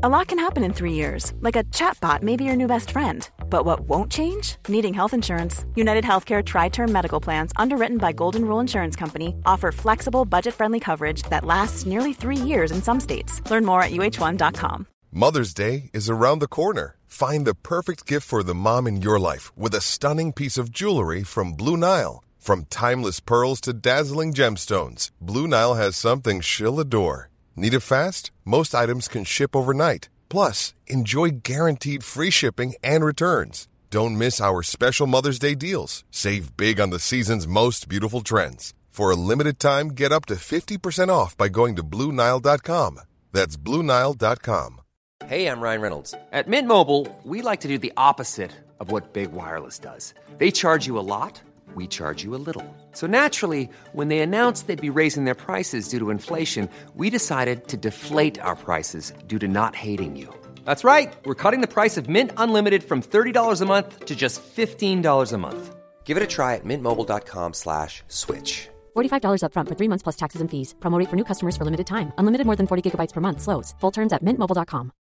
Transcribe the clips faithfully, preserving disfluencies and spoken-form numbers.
A lot can happen in three years, like a chatbot may be your new best friend. But what won't change? Needing health insurance. United Healthcare Tri-Term Medical Plans, underwritten by Golden Rule Insurance Company, offer flexible, budget-friendly coverage that lasts nearly three years in some states. Learn more at U H one dot com. Mother's Day is around the corner. Find the perfect gift for the mom in your life with a stunning piece of jewelry from Blue Nile. From timeless pearls to dazzling gemstones, Blue Nile has something she'll adore. Need it fast? Most items can ship overnight. Plus, enjoy guaranteed free shipping and returns. Don't miss our special Mother's Day deals. Save big on the season's most beautiful trends. For a limited time, get up to fifty percent off by going to Blue Nile dot com. That's Blue Nile dot com. Hey, I'm Ryan Reynolds. At Mint Mobile, we like to do the opposite of what Big Wireless does. They charge you a lot, we charge you a little. So naturally, when they announced they'd be raising their prices due to inflation, we decided to deflate our prices due to not hating you. That's right. We're cutting the price of Mint Unlimited from thirty dollars a month to just fifteen dollars a month. Give it a try at mintmobile.com slash switch. forty-five dollars up front for three months plus taxes and fees. Promo rate for new customers for limited time. Unlimited more than forty gigabytes per month. Slows full terms at mint mobile dot com.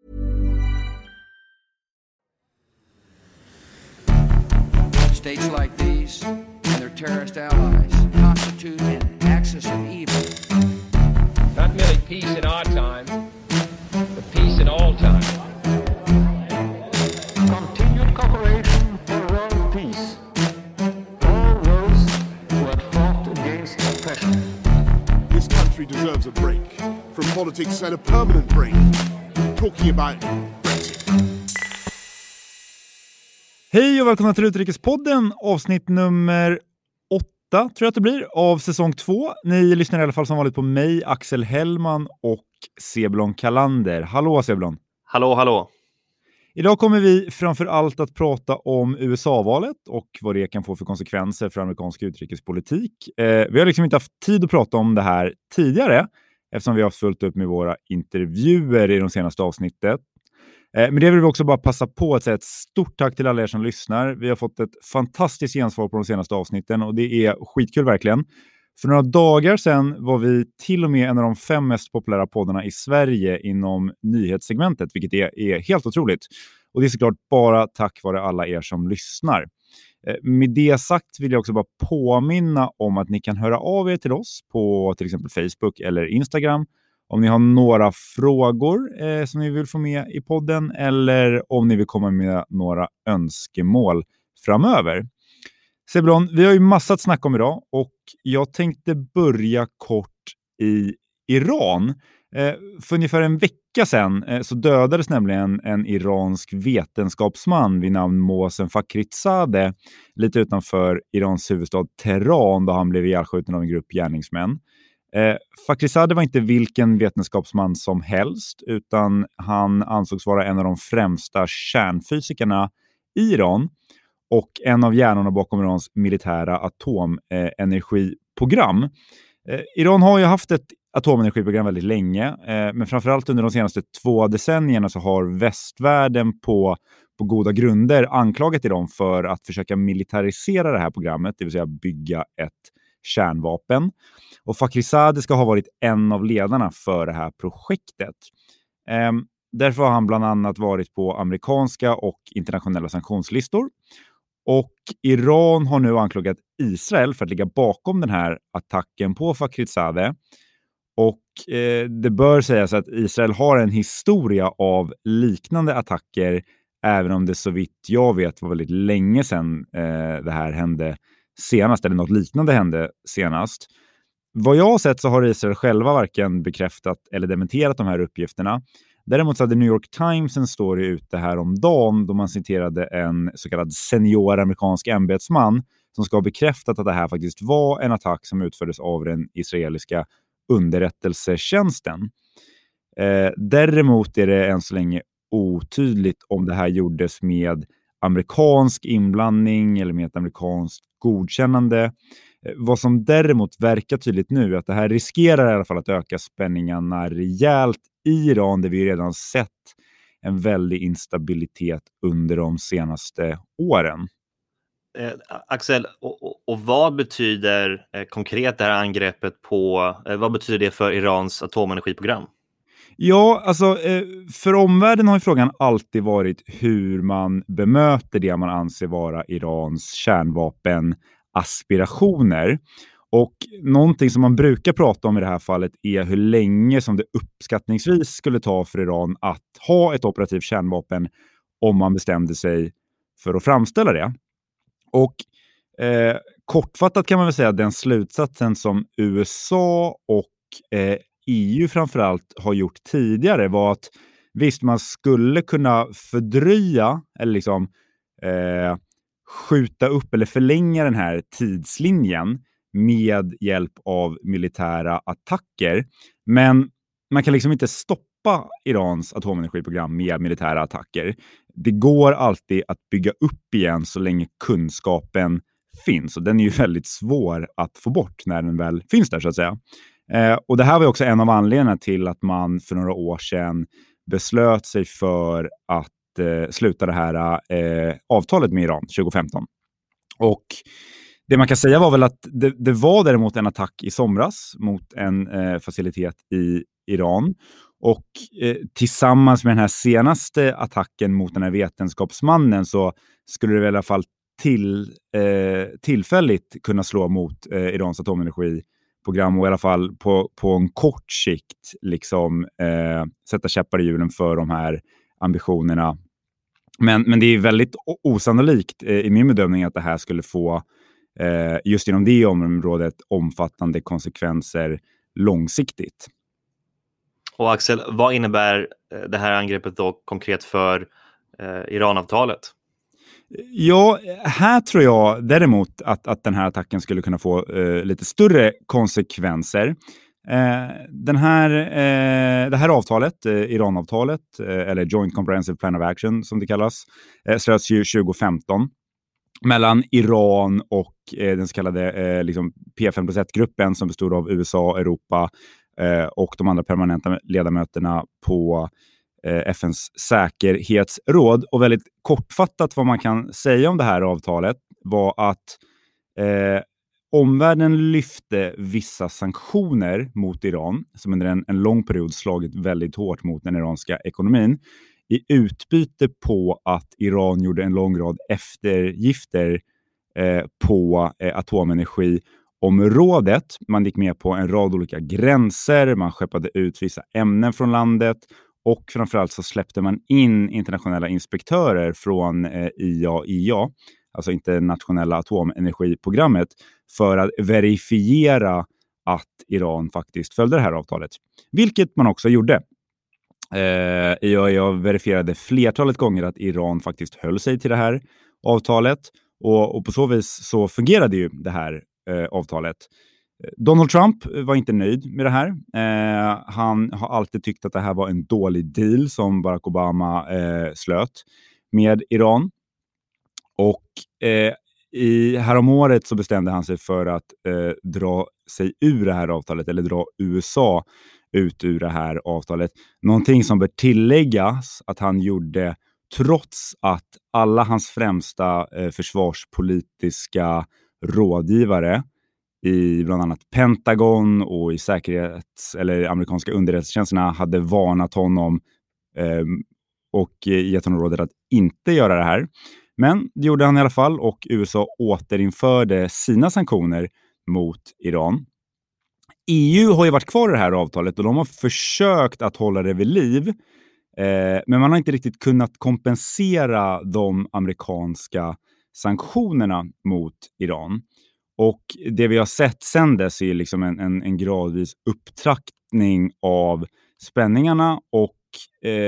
States like these and their terrorist allies constitute an axis of evil. Not merely peace in our time, but peace in all time. Continued cooperation for world peace. All those who have fought against oppression. This country deserves a break from politics and a permanent break. Talking about Brexit. Hej och välkomna till Utrikespodden, avsnitt nummer åtta tror jag att det blir, av säsong två. Ni lyssnar i alla fall som vanligt på mig, Axel Hellman och Sebulon Kalander. Hallå Sebulon. Hallå, hallå. Idag kommer vi framför allt att prata om U S A-valet och vad det kan få för konsekvenser för amerikansk utrikespolitik. Eh, vi har liksom inte haft tid att prata om det här tidigare eftersom vi har följt upp med våra intervjuer i de senaste avsnittet. Men det vill vi också bara passa på att säga ett stort tack till alla er som lyssnar. Vi har fått ett fantastiskt gensvar på de senaste avsnitten och det är skitkul verkligen. För några dagar sedan var vi till och med en av de fem mest populära poddarna i Sverige inom nyhetssegmentet, vilket är, är helt otroligt. Och det är såklart bara tack vare alla er som lyssnar. Med det sagt vill jag också bara påminna om att ni kan höra av er till oss på till exempel Facebook eller Instagram. Om ni har några frågor eh, som ni vill få med i podden eller om ni vill komma med några önskemål framöver. Sebulon, vi har ju massa att snacka om idag och jag tänkte börja kort i Iran. Eh, för ungefär en vecka sedan eh, så dödades nämligen en iransk vetenskapsman vid namn Mohsen Fakhrizadeh lite utanför Irans huvudstad Teheran då han blev ihjälskjuten av en grupp gärningsmän. Eh, Fakhrizadeh var inte vilken vetenskapsman som helst utan han ansågs vara en av de främsta kärnfysikerna i Iran och en av hjärnorna bakom Irans militära atomenergiprogram. Eh, Iran har ju haft ett atomenergiprogram väldigt länge eh, men framförallt under de senaste två decennierna så har västvärlden på, på goda grunder anklagat Iran för att försöka militarisera det här programmet, det vill säga bygga ett kärnvapen. Och Fakhrizadeh ska ha varit en av ledarna för det här projektet. Ehm, därför har han bland annat varit på amerikanska och internationella sanktionslistor. Och Iran har nu anklagat Israel för att ligga bakom den här attacken på Fakhrizadeh. Och eh, det bör sägas att Israel har en historia av liknande attacker även om det så vitt jag vet var väldigt länge sedan eh, det här hände senast eller något liknande hände senast. Vad jag har sett så har Israel själva varken bekräftat eller dementerat de här uppgifterna. Däremot så hade New York Times en story ute här om dagen då man citerade en så kallad senior amerikansk ämbetsman som ska ha bekräftat att det här faktiskt var en attack som utfördes av den israeliska underrättelsetjänsten. Eh, däremot är det än så länge otydligt om det här gjordes med amerikansk inblandning eller med ett amerikanskt godkännande. Vad som däremot verkar tydligt nu är att det här riskerar i alla fall att öka spänningarna rejält i Iran där vi redan sett en väldig instabilitet under de senaste åren. Eh, Axel, och, och, och vad betyder eh, konkret det här angreppet på, eh, vad betyder det för Irans atomenergiprogram? Ja, alltså för omvärlden har ju frågan alltid varit hur man bemöter det man anser vara Irans kärnvapenaspirationer. Och någonting som man brukar prata om i det här fallet är hur länge som det uppskattningsvis skulle ta för Iran att ha ett operativt kärnvapen om man bestämde sig för att framställa det. Och eh, kortfattat kan man väl säga att den slutsatsen som U S A och eh, E U framförallt har gjort tidigare var att visst, man skulle kunna fördröja eller liksom eh, skjuta upp eller förlänga den här tidslinjen med hjälp av militära attacker. Men man kan liksom inte stoppa Irans atomenergiprogram med militära attacker. Det går alltid att bygga upp igen så länge kunskapen finns. Och den är ju väldigt svår att få bort när den väl finns där, så att säga. Eh, och det här var också en av anledningarna till att man för några år sedan beslöt sig för att eh, sluta det här eh, avtalet med Iran tjugo femton. Och det man kan säga var väl att det, det var däremot en attack i somras mot en eh, facilitet i Iran. Och eh, tillsammans med den här senaste attacken mot den här vetenskapsmannen så skulle det väl i alla fall till, eh, tillfälligt kunna slå mot eh, Irans atomenergiprogram och i alla fall på, på en kort sikt liksom eh, sätta käppar i hjulen för de här ambitionerna. Men, men det är väldigt osannolikt eh, i min bedömning att det här skulle få eh, just inom det området omfattande konsekvenser långsiktigt. Och Axel, vad innebär det här angreppet då konkret för eh, Iranavtalet? Ja, här tror jag däremot att, att den här attacken skulle kunna få eh, lite större konsekvenser. Eh, den här, eh, det här avtalet, eh, Iranavtalet, eh, eller Joint Comprehensive Plan of Action som det kallas, eh, slöts ju tjugo femton mellan Iran och eh, den så kallade eh, liksom P fem plus ett-gruppen som bestod av U S A, Europa eh, och de andra permanenta ledamöterna på eh, F N:s säkerhetsråd. Och väldigt kortfattat vad man kan säga om det här avtalet var att eh, omvärlden lyfte vissa sanktioner mot Iran som under en, en lång period slagit väldigt hårt mot den iranska ekonomin i utbyte på att Iran gjorde en lång rad eftergifter eh, på eh, atomenergiområdet. Man gick med på en rad olika gränser, man skeppade ut vissa ämnen från landet och framförallt så släppte man in internationella inspektörer från eh, I A E A, alltså internationella atomenergiprogrammet, för att verifiera att Iran faktiskt följde det här avtalet. Vilket man också gjorde. Eh, I A E A verifierade flertalet gånger att Iran faktiskt höll sig till det här avtalet. Och, och på så vis så fungerade ju det här eh, avtalet. Donald Trump var inte nöjd med det här. Eh, han har alltid tyckt att det här var en dålig deal som Barack Obama eh, slöt med Iran. Och eh, i häromåret så bestämde han sig för att eh, dra sig ur det här avtalet, eller dra U S A ut ur det här avtalet. Någonting som bör tilläggas att han gjorde trots att alla hans främsta eh, försvarspolitiska rådgivare i bland annat Pentagon och i säkerhets- eller amerikanska underrättelsetjänsterna hade varnat honom eh, och gett honom rådet att inte göra det här. Men det gjorde han i alla fall och U S A återinförde sina sanktioner mot Iran. E U har ju varit kvar i det här avtalet och de har försökt att hålla det vid liv. Eh, men man har inte riktigt kunnat kompensera de amerikanska sanktionerna mot Iran. Och det vi har sett sedan dess är liksom en, en, en gradvis upptrappning av spänningarna och eh,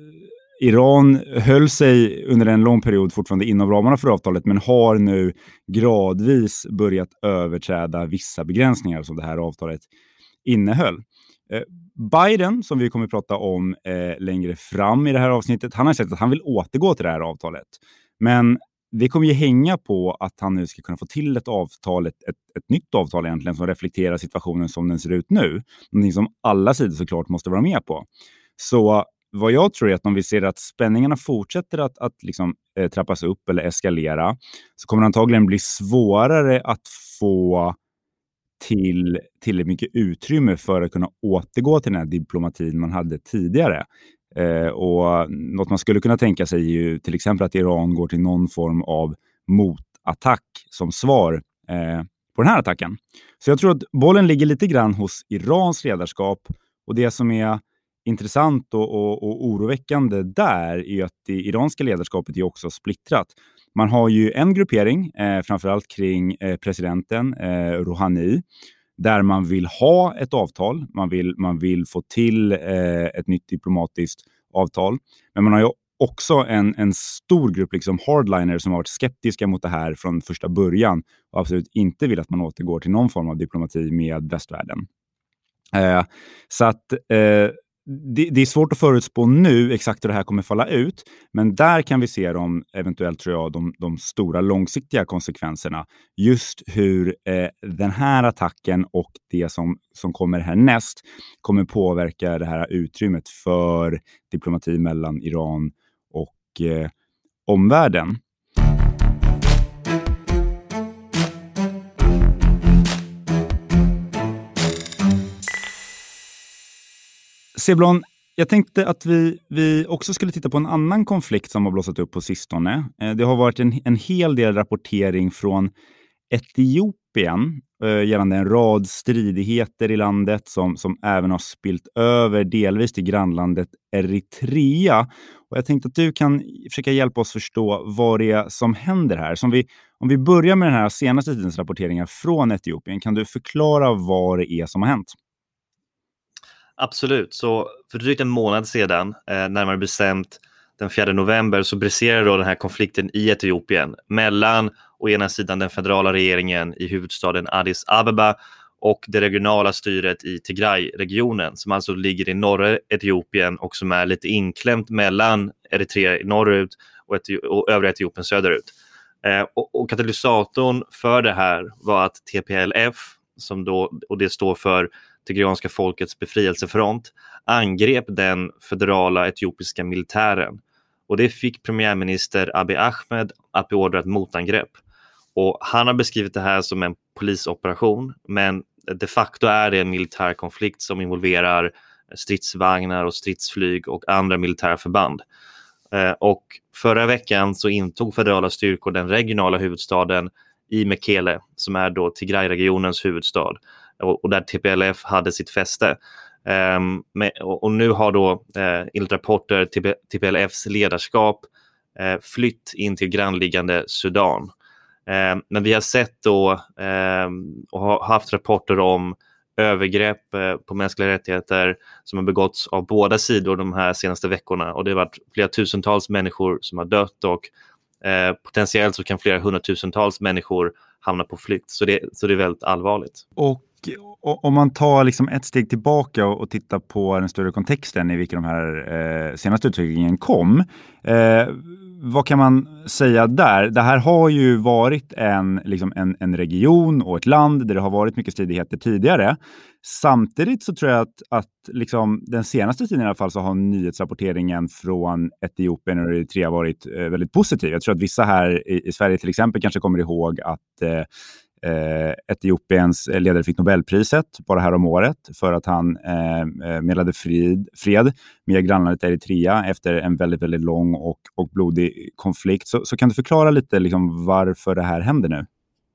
Iran höll sig under en lång period fortfarande inom ramarna för avtalet men har nu gradvis börjat överträda vissa begränsningar som det här avtalet innehöll. Eh, Biden, som vi kommer att prata om eh, längre fram i det här avsnittet, han har sagt att han vill återgå till det här avtalet. Men det kommer ju hänga på att han nu ska kunna få till ett avtal, ett, ett, ett nytt avtal egentligen som reflekterar situationen som den ser ut nu. Någonting som alla sidor såklart måste vara med på. Så vad jag tror är att om vi ser att spänningarna fortsätter att, att liksom, eh, trappas upp eller eskalera så kommer det antagligen bli svårare att få till tillräckligt mycket utrymme för att kunna återgå till den här diplomatin man hade tidigare. Eh, och något man skulle kunna tänka sig är ju till exempel att Iran går till någon form av motattack som svar eh, på den här attacken. Så jag tror att bollen ligger lite grann hos Irans ledarskap, och det som är intressant och, och, och oroväckande där är att det iranska ledarskapet är också splittrat. Man har ju en gruppering, eh, framförallt kring eh, presidenten eh, Rouhani, där man vill ha ett avtal. Man vill, man vill få till eh, ett nytt diplomatiskt avtal. Men man har ju också en, en stor grupp liksom hardliners som har varit skeptiska mot det här från första början och absolut inte vill att man återgår till någon form av diplomati med västvärlden. Eh, så att eh, det, det är svårt att förutspå nu exakt hur det här kommer falla ut, men där kan vi se de eventuellt, tror jag, de, de stora långsiktiga konsekvenserna. Just hur eh, den här attacken och det som, som kommer härnäst kommer påverka det här utrymmet för diplomati mellan Iran och eh, omvärlden. Seblon, jag tänkte att vi, vi också skulle titta på en annan konflikt som har blossat upp på sistone. Det har varit en, en hel del rapportering från Etiopien eh, gällande en rad stridigheter i landet som, som även har spilt över delvis till grannlandet Eritrea. Och jag tänkte att du kan försöka hjälpa oss förstå vad det är som händer här. Som vi, om vi börjar med den här senaste tidens rapporteringar från Etiopien, kan du förklara vad det är som har hänt? Absolut, så för drygt en månad sedan, eh, närmare bestämt den fjärde november, så briserade då den här konflikten i Etiopien mellan å ena sidan den federala regeringen i huvudstaden Addis Abeba och det regionala styret i Tigray-regionen, som alltså ligger i norra Etiopien och som är lite inklämt mellan Eritrea norrut och, Eti- och övriga Etiopien söderut. Eh, och, och katalysatorn för det här var att T P L F, som då, och det står för Tigreanska folkets befrielsefront, angrep den federala etiopiska militären. Och det fick premiärminister Abiy Ahmed att beordra ett motangrepp. Och han har beskrivit det här som en polisoperation, men de facto är det en militär konflikt som involverar stridsvagnar och stridsflyg och andra militära förband. Och förra veckan så intog federala styrkor den regionala huvudstaden i Mekele, som är då Tigray-regionens huvudstad, och där T P L F hade sitt fäste. Um, med, och, och nu har då uh, enligt rapporter T P L Fs ledarskap uh, flytt in till grannliggande Sudan. Um, men vi har sett då um, och har haft rapporter om övergrepp uh, på mänskliga rättigheter som har begåtts av båda sidor de här senaste veckorna, och det har varit flera tusentals människor som har dött, och uh, potentiellt så kan flera hundratusentals människor hamna på flykt, så det, så det är väldigt allvarligt. Och om man tar liksom ett steg tillbaka och, och tittar på den större kontexten i vilken de här eh, senaste utvecklingen kom. Eh, vad kan man säga där? Det här har ju varit en, liksom en, en region och ett land där det har varit mycket stridigheter tidigare. Samtidigt så tror jag att, att liksom den senaste tiden i alla fall så har nyhetsrapporteringen från Etiopien och Eritrea varit eh, väldigt positiv. Jag tror att vissa här i, i Sverige till exempel kanske kommer ihåg att eh, Eh, Etiopiens ledare fick Nobelpriset bara här om året för att han eh, medlade fred, fred med grannlandet Eritrea efter en väldigt, väldigt lång och, och blodig konflikt. Så, så kan du förklara lite liksom varför det här händer nu?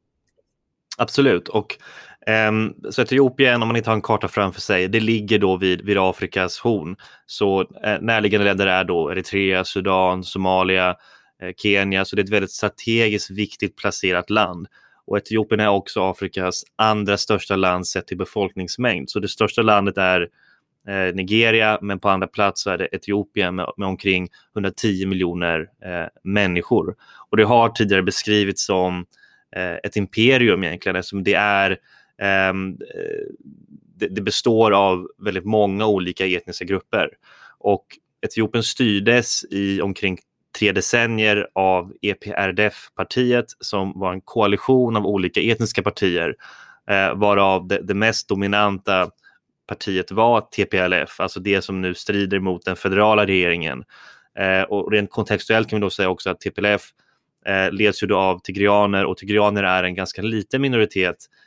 Absolut, och um, så Etiopien, om man inte har en karta framför sig, det ligger då vid, vid Afrikas horn. Så eh, närliggande länder är då Eritrea, Sudan, Somalia, eh, Kenya, så det är ett väldigt strategiskt viktigt placerat land. Och Etiopien är också Afrikas andra största land sett till befolkningsmängd. Så det största landet är eh, Nigeria, men på andra plats är det Etiopien med, med omkring hundratio miljoner eh, människor. Och det har tidigare beskrivits som eh, ett imperium egentligen, eftersom det är eh, det, det består av väldigt många olika etniska grupper. Och Etiopien styrdes i omkring tre decennier av E P R D F-partiet, som var en koalition av olika etniska partier, eh, varav det, det mest dominanta partiet var T P L F, alltså det som nu strider mot den federala regeringen. Eh, och rent kontextuellt kan vi då säga också att T P L F eh, leds ju då av tigreaner, och tigreaner är en ganska liten minoritet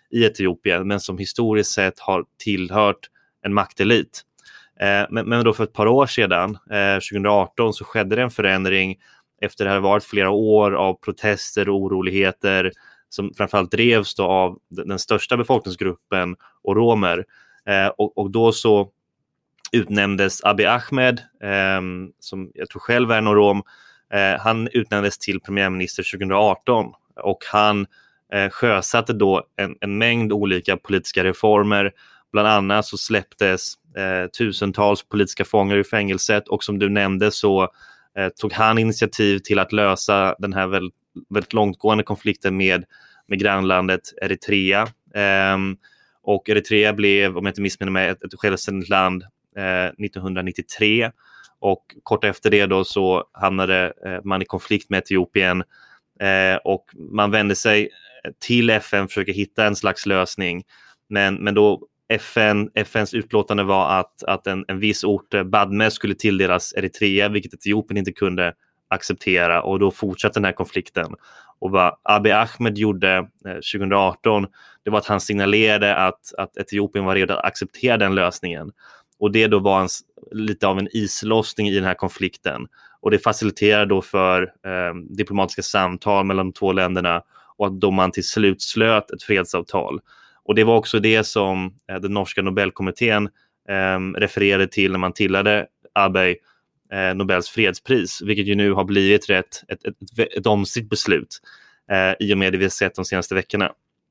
i Etiopien, men som historiskt sett har tillhört en maktelit. Eh, men, men då för ett par år sedan, eh, tjugo arton, så skedde det en förändring efter det här varit flera år av protester och oroligheter som framförallt drevs då av den största befolkningsgruppen och romer. Eh, och, och då så utnämndes Abiy Ahmed, eh, som jag tror själv är en rom, eh, han utnämndes till premiärminister tjugo arton och han eh, sjösatte då en, en mängd olika politiska reformer. Bland annat så släpptes eh, tusentals politiska fångar i fängelset, och som du nämnde så eh, tog han initiativ till att lösa den här väldigt, väldigt långtgående konflikten med, med grannlandet Eritrea. Eh, och Eritrea blev, om jag inte missminner mig, ett, ett självständigt land eh, nittonhundranittiotre, och kort efter det då så hamnade eh, man i konflikt med Etiopien eh, och man vände sig till F N för att försöka hitta en slags lösning. Men, men då F N, F N:s utlåtande var att, att en, en viss ort, Badme, skulle tilldelas Eritrea, vilket Etiopien inte kunde acceptera, och då fortsatte den här konflikten. Och vad Abiy Ahmed gjorde eh, tjugo arton, det var att han signalerade att, att Etiopien var redo att acceptera den lösningen. Och det då var en, lite av en islossning i den här konflikten. Och det faciliterade då för eh, diplomatiska samtal mellan de två länderna, och att då man till slut slöt ett fredsavtal. Och det var också det som eh, den norska Nobelkommittén eh, refererade till när man tillade Abiy eh, Nobels fredspris, vilket ju nu har blivit rätt, ett, ett, ett, ett omstritt beslut eh, i och med det vi har sett de senaste veckorna.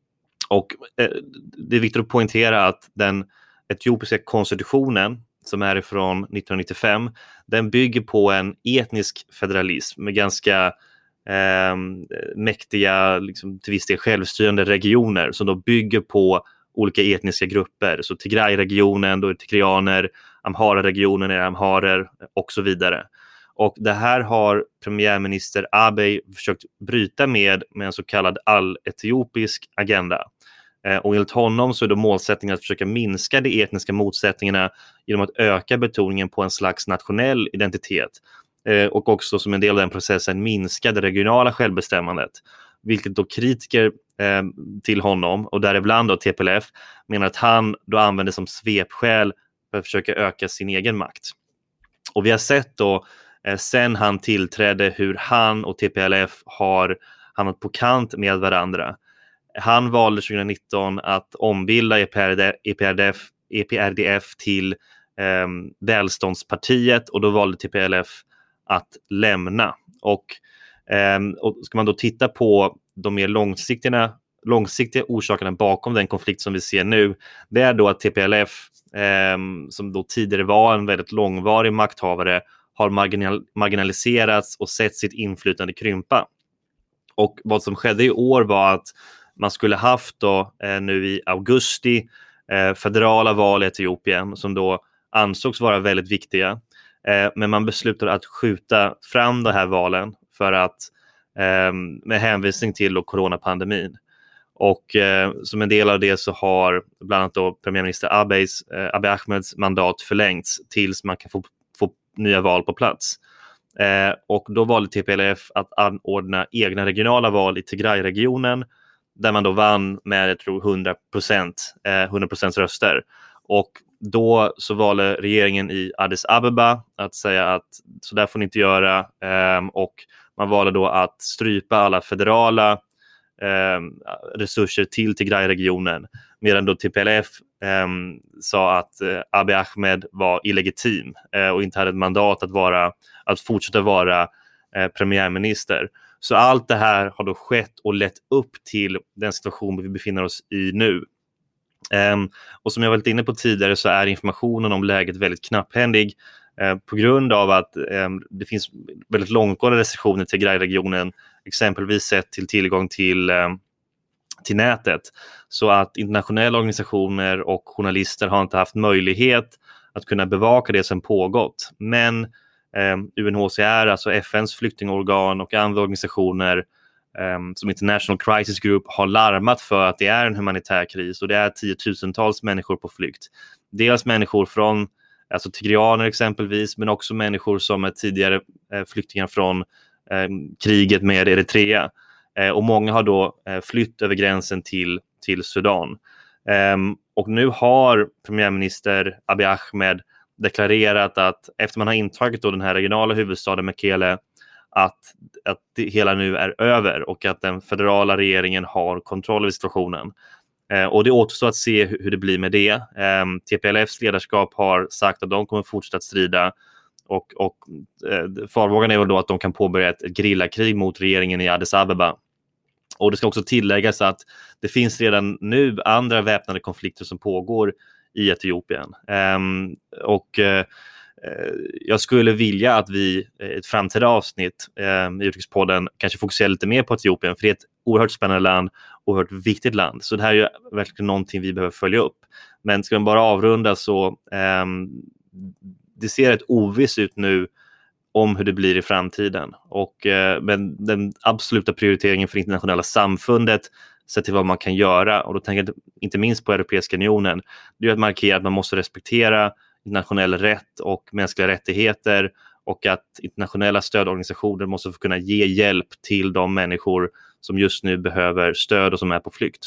Och eh, det är viktigt att poängtera att den etiopiska konstitutionen, som är ifrån nittonhundranittiofem, den bygger på en etnisk federalism med ganska eh, mäktiga, liksom, till viss del självstyrande regioner som då bygger på olika etniska grupper. Så Tigray-regionen, då är tigrianer, Amhara-regionen är amharer och så vidare. Och det här har premiärminister Abiy försökt bryta med med en så kallad all-etiopisk agenda. Och enligt honom så är det målsättningen att försöka minska de etniska motsättningarna genom att öka betoningen på en slags nationell identitet. Och också som en del av den processen minska det regionala självbestämmandet. Vilket då kritiker eh, till honom, och däribland då T P L F, menar att han då använder som svepskäl för att försöka öka sin egen makt. Och vi har sett då eh, sen han tillträdde hur han och T P L F har hamnat på kant med varandra. Han valde tjugonitton att ombilda E P R D F till eh, Välståndspartiet, och då valde T P L F att lämna. Och, eh, och ska man då titta på de mer långsiktiga, långsiktiga orsakerna bakom den konflikt som vi ser nu, det är då att T P L F, eh, som då tidigare var en väldigt långvarig makthavare, har marginal- marginaliserats och sett sitt inflytande krympa. Och vad som skedde i år var att man skulle haft då, eh, nu i augusti eh, federala val i Etiopien som då ansågs vara väldigt viktiga. Eh, men man beslutade att skjuta fram de här valen för att, eh, med hänvisning till då coronapandemin. Och eh, som en del av det så har bland annat då premiärminister Abiys, eh, Abiy Ahmeds mandat förlängts tills man kan få, få nya val på plats. Eh, och då valde T P L F att anordna egna regionala val i Tigray-regionen, där man då vann med, jag tror, hundra procent, eh, hundra procent röster. Och då så valde regeringen i Addis Abeba att säga att så där får ni inte göra. Eh, och man valde då att strypa alla federala eh, resurser till Tigray-regionen. Medan då T P L F eh, sa att eh, Abiy Ahmed var illegitim eh, och inte hade ett mandat att, vara, att fortsätta vara eh, premiärminister. Så allt det här har då skett och lett upp till den situation vi befinner oss i nu. Um, och som jag varit inne på tidigare så är informationen om läget väldigt knapphändig uh, på grund av att um, det finns väldigt långtgående restriktioner till Tigray-regionen, exempelvis sett till tillgång till, um, till nätet. Så att internationella organisationer och journalister har inte haft möjlighet att kunna bevaka det som pågått. Men U N H C R, alltså F N:s flyktingorgan, och andra organisationer um, som International Crisis Group har larmat för att det är en humanitär kris, och det är tiotusentals människor på flykt. Dels människor från, alltså tigrianer exempelvis, men också människor som är tidigare eh, flyktingar från eh, kriget med Eritrea. Eh, och många har då eh, flytt över gränsen till, till Sudan. Um, och nu har premiärminister Abiy Ahmed deklarerat att efter man har intagit då den här regionala huvudstaden Mekele att, att det hela nu är över och att den federala regeringen har kontroll över situationen. Uh, och det återstår att se hur, hur det blir med det. Um, T P L F:s ledarskap har sagt att de kommer fortsätta strida och, och uh, farvågan är väl då att de kan påbörja ett, ett gerillakrig mot regeringen i Addis Abeba. Och det ska också tilläggas att det finns redan nu andra väpnade konflikter som pågår i Etiopien. Um, och uh, jag skulle vilja att vi i ett framtida avsnitt um, i Utrikespodden kanske fokuserar lite mer på Etiopien, för det är ett oerhört spännande land, oerhört viktigt land. Så det här är ju verkligen någonting vi behöver följa upp. Men ska man bara avrunda så um, det ser ett oviss ut nu om hur det blir i framtiden. Och, eh, men den absoluta prioriteringen för internationella samfundet sett till vad man kan göra, och då tänker jag inte minst på Europeiska unionen, det är att markera att man måste respektera internationell rätt och mänskliga rättigheter, och att internationella stödorganisationer måste få kunna ge hjälp till de människor som just nu behöver stöd och som är på flykt.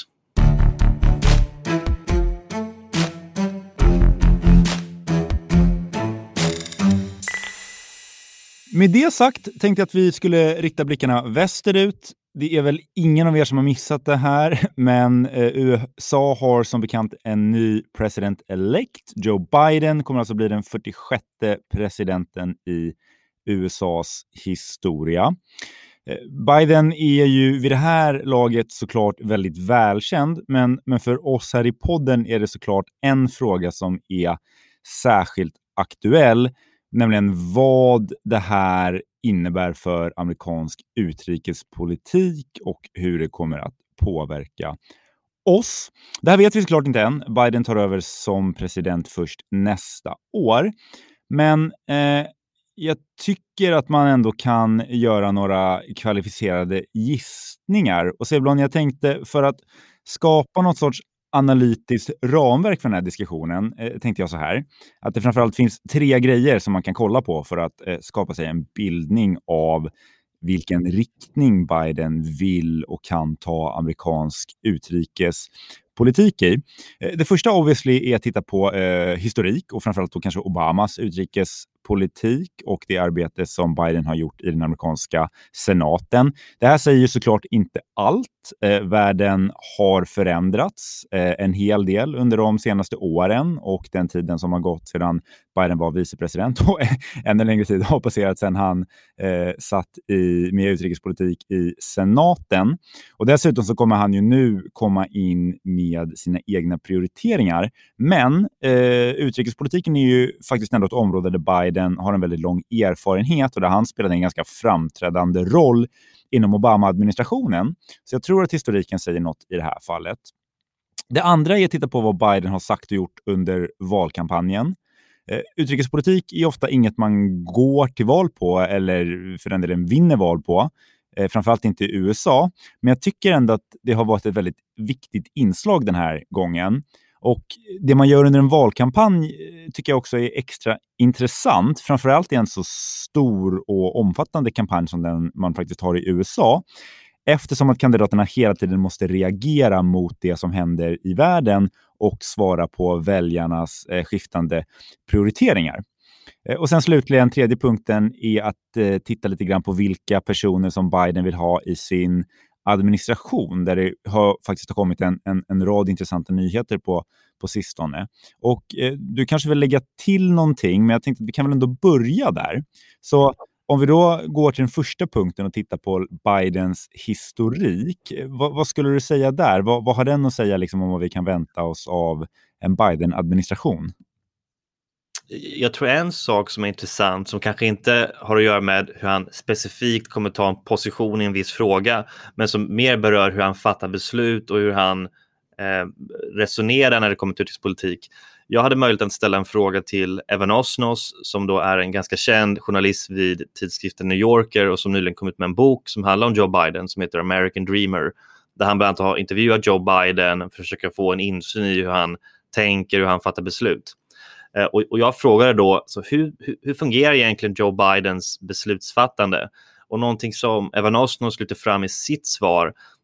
Med det sagt tänkte jag att vi skulle rikta blickarna västerut. Det är väl ingen av er som har missat det här, men eh, U S A har som bekant en ny president-elect. Joe Biden kommer alltså bli den fyrtiosjätte presidenten i U S A:s historia. Eh, Biden är ju vid det här laget såklart väldigt välkänd, men, men för oss här i podden är det såklart en fråga som är särskilt aktuell, nämligen vad det här innebär för amerikansk utrikespolitik och hur det kommer att påverka oss. Det här vet vi såklart inte än. Biden tar över som president först nästa år. Men eh, jag tycker att man ändå kan göra några kvalificerade gissningar. Och Sebulon, jag tänkte för att skapa något sorts analytiskt ramverk för den här diskussionen eh, tänkte jag så här, att det framförallt finns tre grejer som man kan kolla på för att eh, skapa sig en bildning av vilken riktning Biden vill och kan ta amerikansk utrikespolitik i. Eh, det första obviously är att titta på eh, historik och framförallt då kanske Obamas utrikespolitik och det arbete som Biden har gjort i den amerikanska senaten. Det här säger ju såklart inte allt. Eh, världen har förändrats eh, en hel del under de senaste åren och den tiden som har gått sedan Biden var vicepresident och ännu längre tid har passerat sedan han eh, satt i, med utrikespolitik i senaten. Och dessutom så kommer han ju nu komma in med sina egna prioriteringar. Men eh, utrikespolitiken är ju faktiskt ändå ett område där Biden har en väldigt lång erfarenhet och där han spelade en ganska framträdande roll inom Obama-administrationen. Så jag tror att historiken säger något i det här fallet. Det andra är att titta på vad Biden har sagt och gjort under valkampanjen. Eh, utrikespolitik är ofta inget man går till val på eller för den delen vinner val på. Eh, framförallt inte i U S A. Men jag tycker ändå att det har varit ett väldigt viktigt inslag den här gången. Och det man gör under en valkampanj tycker jag också är extra intressant. Framförallt i en så stor och omfattande kampanj som den man faktiskt har i U S A. Eftersom att kandidaterna hela tiden måste reagera mot det som händer i världen och svara på väljarnas eh, skiftande prioriteringar. Eh, och sen slutligen, tredje punkten är att eh, titta lite grann på vilka personer som Biden vill ha i sin administration, där det har faktiskt har kommit en, en, en rad intressanta nyheter på, på sistone. Och eh, du kanske vill lägga till någonting, men jag tänkte att vi kan väl ändå börja där. Så om vi då går till den första punkten och tittar på Bidens historik, vad, vad skulle du säga där? Vad, vad har den att säga liksom om vad vi kan vänta oss av en Biden-administration? Jag tror en sak som är intressant som kanske inte har att göra med hur han specifikt kommer ta en position i en viss fråga, men som mer berör hur han fattar beslut och hur han eh, resonerar när det kommer till utrikespolitik. Jag hade möjlighet att ställa en fråga till Evan Osnos som då är en ganska känd journalist vid tidskriften New Yorker och som nyligen kommit med en bok som handlar om Joe Biden som heter American Dreamer, där han bland annat har intervjuat Joe Biden för att försöka få en insyn i hur han tänker och hur han fattar beslut. Och, och jag frågade då, så hur, hur, hur fungerar egentligen Joe Bidens beslutsfattande? Och någonting som Evan Osnos lyfter fram i sitt svar,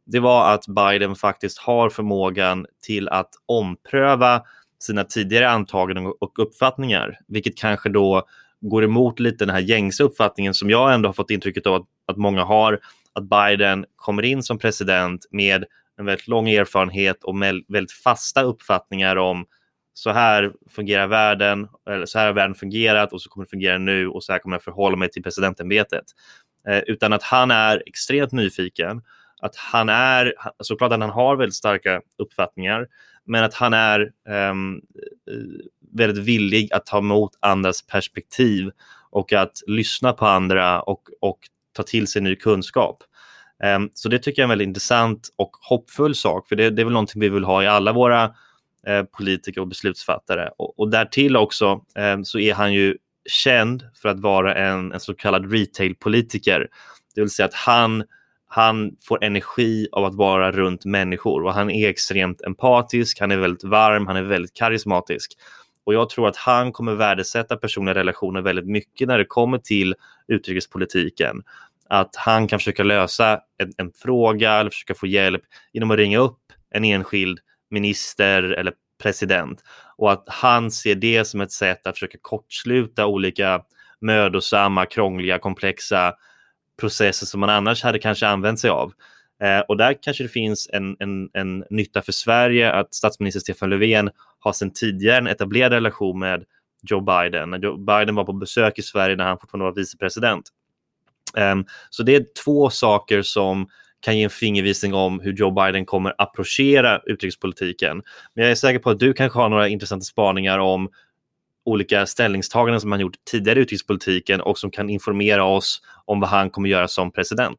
det var att Biden faktiskt har förmågan till att ompröva sina tidigare antaganden och uppfattningar, vilket kanske då går emot lite den här gängse uppfattningen som jag ändå har fått intrycket av att, att många har, att Biden kommer in som president med en väldigt lång erfarenhet och med väldigt fasta uppfattningar om så här fungerar världen, eller så här har världen fungerat och så kommer det fungera nu och så här kommer jag förhålla mig till presidentämbetet. Eh, utan att han är extremt nyfiken, att han är, såklart att han har väldigt starka uppfattningar, men att han är um, väldigt villig att ta emot andras perspektiv och att lyssna på andra och, och ta till sig ny kunskap. Um, så det tycker jag är en väldigt intressant och hoppfull sak, för det, det är väl någonting vi vill ha i alla våra uh, politiker och beslutsfattare. Och, och därtill också um, så är han ju känd för att vara en, en så kallad retail-politiker. Det vill säga att han Han får energi av att vara runt människor och han är extremt empatisk, han är väldigt varm, han är väldigt karismatisk. Och jag tror att han kommer värdesätta personliga relationer väldigt mycket när det kommer till utrikespolitiken. Att han kan försöka lösa en, en fråga eller försöka få hjälp genom att ringa upp en enskild minister eller president. Och att han ser det som ett sätt att försöka kortsluta olika mödosamma, krångliga, komplexa processer som man annars hade kanske använt sig av. Eh, och där kanske det finns en, en, en nytta för Sverige att statsminister Stefan Löfven har sedan tidigare en etablerad relation med Joe Biden. När Joe Biden var på besök i Sverige när han fortfarande var vicepresident. Eh, så det är två saker som kan ge en fingervisning om hur Joe Biden kommer approchera utrikespolitiken. Men jag är säker på att du kanske har några intressanta spaningar om olika ställningstaganden som han gjort tidigare i utrikespolitiken och som kan informera oss om vad han kommer göra som president.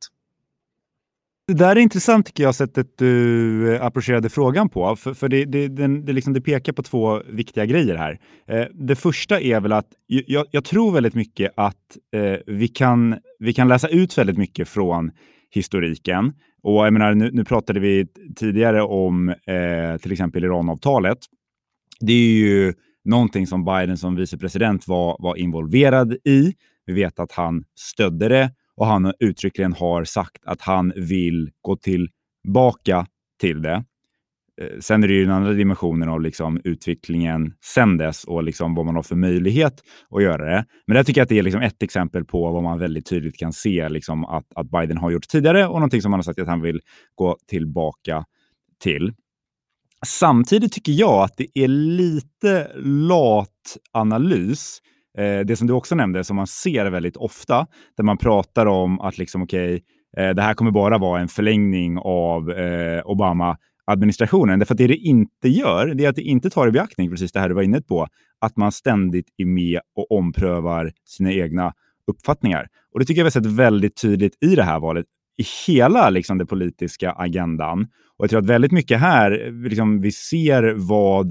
Det där är intressant tycker jag, sättet du approcherade frågan på. För, för det, det, det, det, liksom, det pekar på två viktiga grejer här. Eh, det första är väl att jag, jag tror väldigt mycket att eh, vi, kan, vi kan läsa ut väldigt mycket från historiken. Och jag menar, nu, nu pratade vi tidigare om eh, till exempel Iranavtalet. Det är ju någonting som Biden som vicepresident var, var involverad i. Vi vet att han stödde det och han uttryckligen har sagt att han vill gå tillbaka till det. Sen är det ju den andra dimensionen av liksom utvecklingen sen dess och liksom vad man har för möjlighet att göra det. Men där tycker jag att det är liksom ett exempel på vad man väldigt tydligt kan se liksom att, att Biden har gjort tidigare och någonting som han har sagt att han vill gå tillbaka till. Samtidigt tycker jag att det är lite lat analys, eh, det som du också nämnde, som man ser väldigt ofta, där man pratar om att liksom, okej, okay, eh, det här kommer bara vara en förlängning av eh, Obama-administrationen. Därför att det det inte gör, det är att det inte tar i beaktning, precis det här du var inne på, att man ständigt är med och omprövar sina egna uppfattningar. Och det tycker jag vi har sett väldigt tydligt i det här valet, i hela liksom, den politiska agendan. Och jag tror att väldigt mycket här, liksom, vi ser vad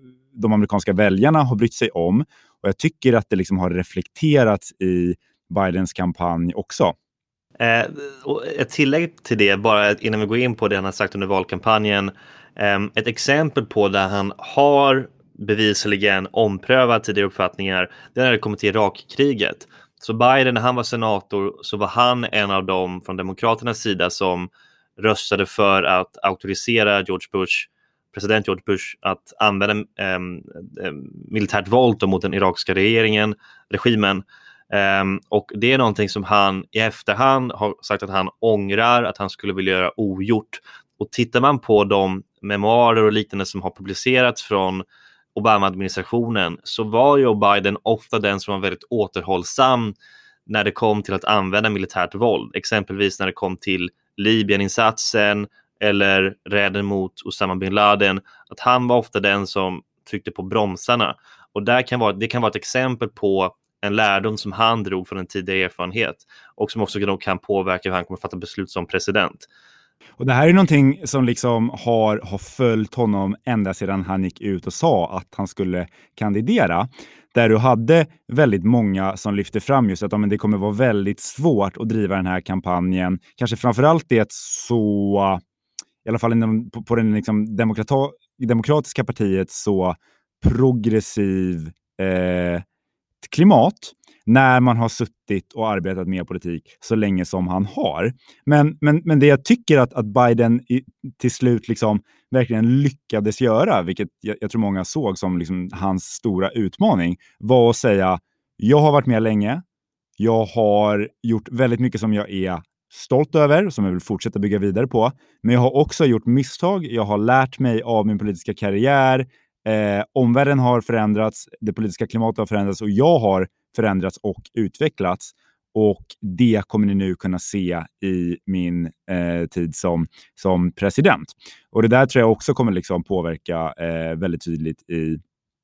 de amerikanska väljarna har brytt sig om. Och jag tycker att det liksom har reflekterats i Bidens kampanj också. Eh, och ett tillägg till det, bara innan vi går in på det han har sagt under valkampanjen. Eh, ett exempel på där han har bevisligen omprövat tidigare uppfattningar, det är när det kommer till Irakkriget. Så Biden, när han var senator, så var han en av dem från demokraternas sida som röstade för att auktorisera George Bush, president George Bush, att använda eh, eh, militärt våld mot den irakiska regeringen, regimen. Eh, och det är någonting som han i efterhand har sagt att han ångrar, att han skulle vilja göra ogjort. Och tittar man på de memoarer och liknande som har publicerats från Obama-administrationen, så var Joe Biden ofta den som var väldigt återhållsam när det kom till att använda militärt våld. Exempelvis när det kom till Libyen-insatsen eller räden mot Osama bin Laden. Att han var ofta den som tryckte på bromsarna. Och där kan vara, det kan vara ett exempel på en lärdom som han drog från en tidigare erfarenhet. Och som också kan påverka hur han kommer fatta beslut som president. Och det här är någonting som liksom har, har följt honom ända sedan han gick ut och sa att han skulle kandidera. Där du hade väldigt många som lyfte fram just att ja, men det kommer vara väldigt svårt att driva den här kampanjen. Kanske framförallt det så, i alla fall på, på den liksom demokrata, demokratiska partiet så progressiv eh, klimat. när man har suttit och arbetat med politik så länge som han har. Men, men, men det jag tycker att, att Biden i, till slut liksom verkligen lyckades göra, vilket jag, jag tror många såg som liksom hans stora utmaning, var att säga: jag har varit med länge, jag har gjort väldigt mycket som jag är stolt över, som jag vill fortsätta bygga vidare på, men jag har också gjort misstag, jag har lärt mig av min politiska karriär, eh, omvärlden har förändrats, det politiska klimatet har förändrats och jag har förändrats och utvecklats, och det kommer ni nu kunna se i min eh, tid som, som president. Och det där tror jag också kommer liksom påverka eh, väldigt tydligt i,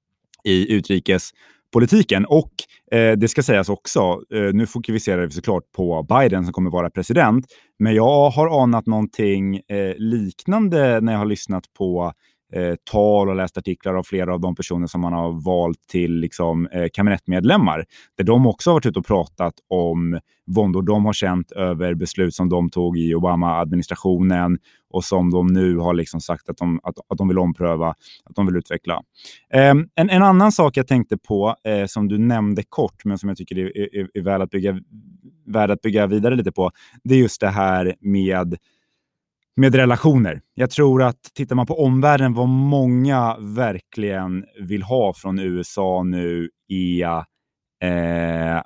i utrikespolitiken. Och eh, det ska sägas också, eh, nu fokuserar vi såklart på Biden som kommer vara president, men jag har anat någonting eh, liknande när jag har lyssnat på Eh, tal och läst artiklar av flera av de personer som man har valt till liksom, eh, kabinettmedlemmar, där de också har varit ute och pratat om våndor de har känt över beslut som de tog i Obama-administrationen och som de nu har liksom sagt att de, att, att de vill ompröva, att de vill utveckla. Eh, en, en annan sak jag tänkte på eh, som du nämnde kort, men som jag tycker är, är, är väl att bygga, värd att bygga vidare lite på, det är just det här med Med relationer. Jag tror att tittar man på omvärlden, vad många verkligen vill ha från U S A nu är eh,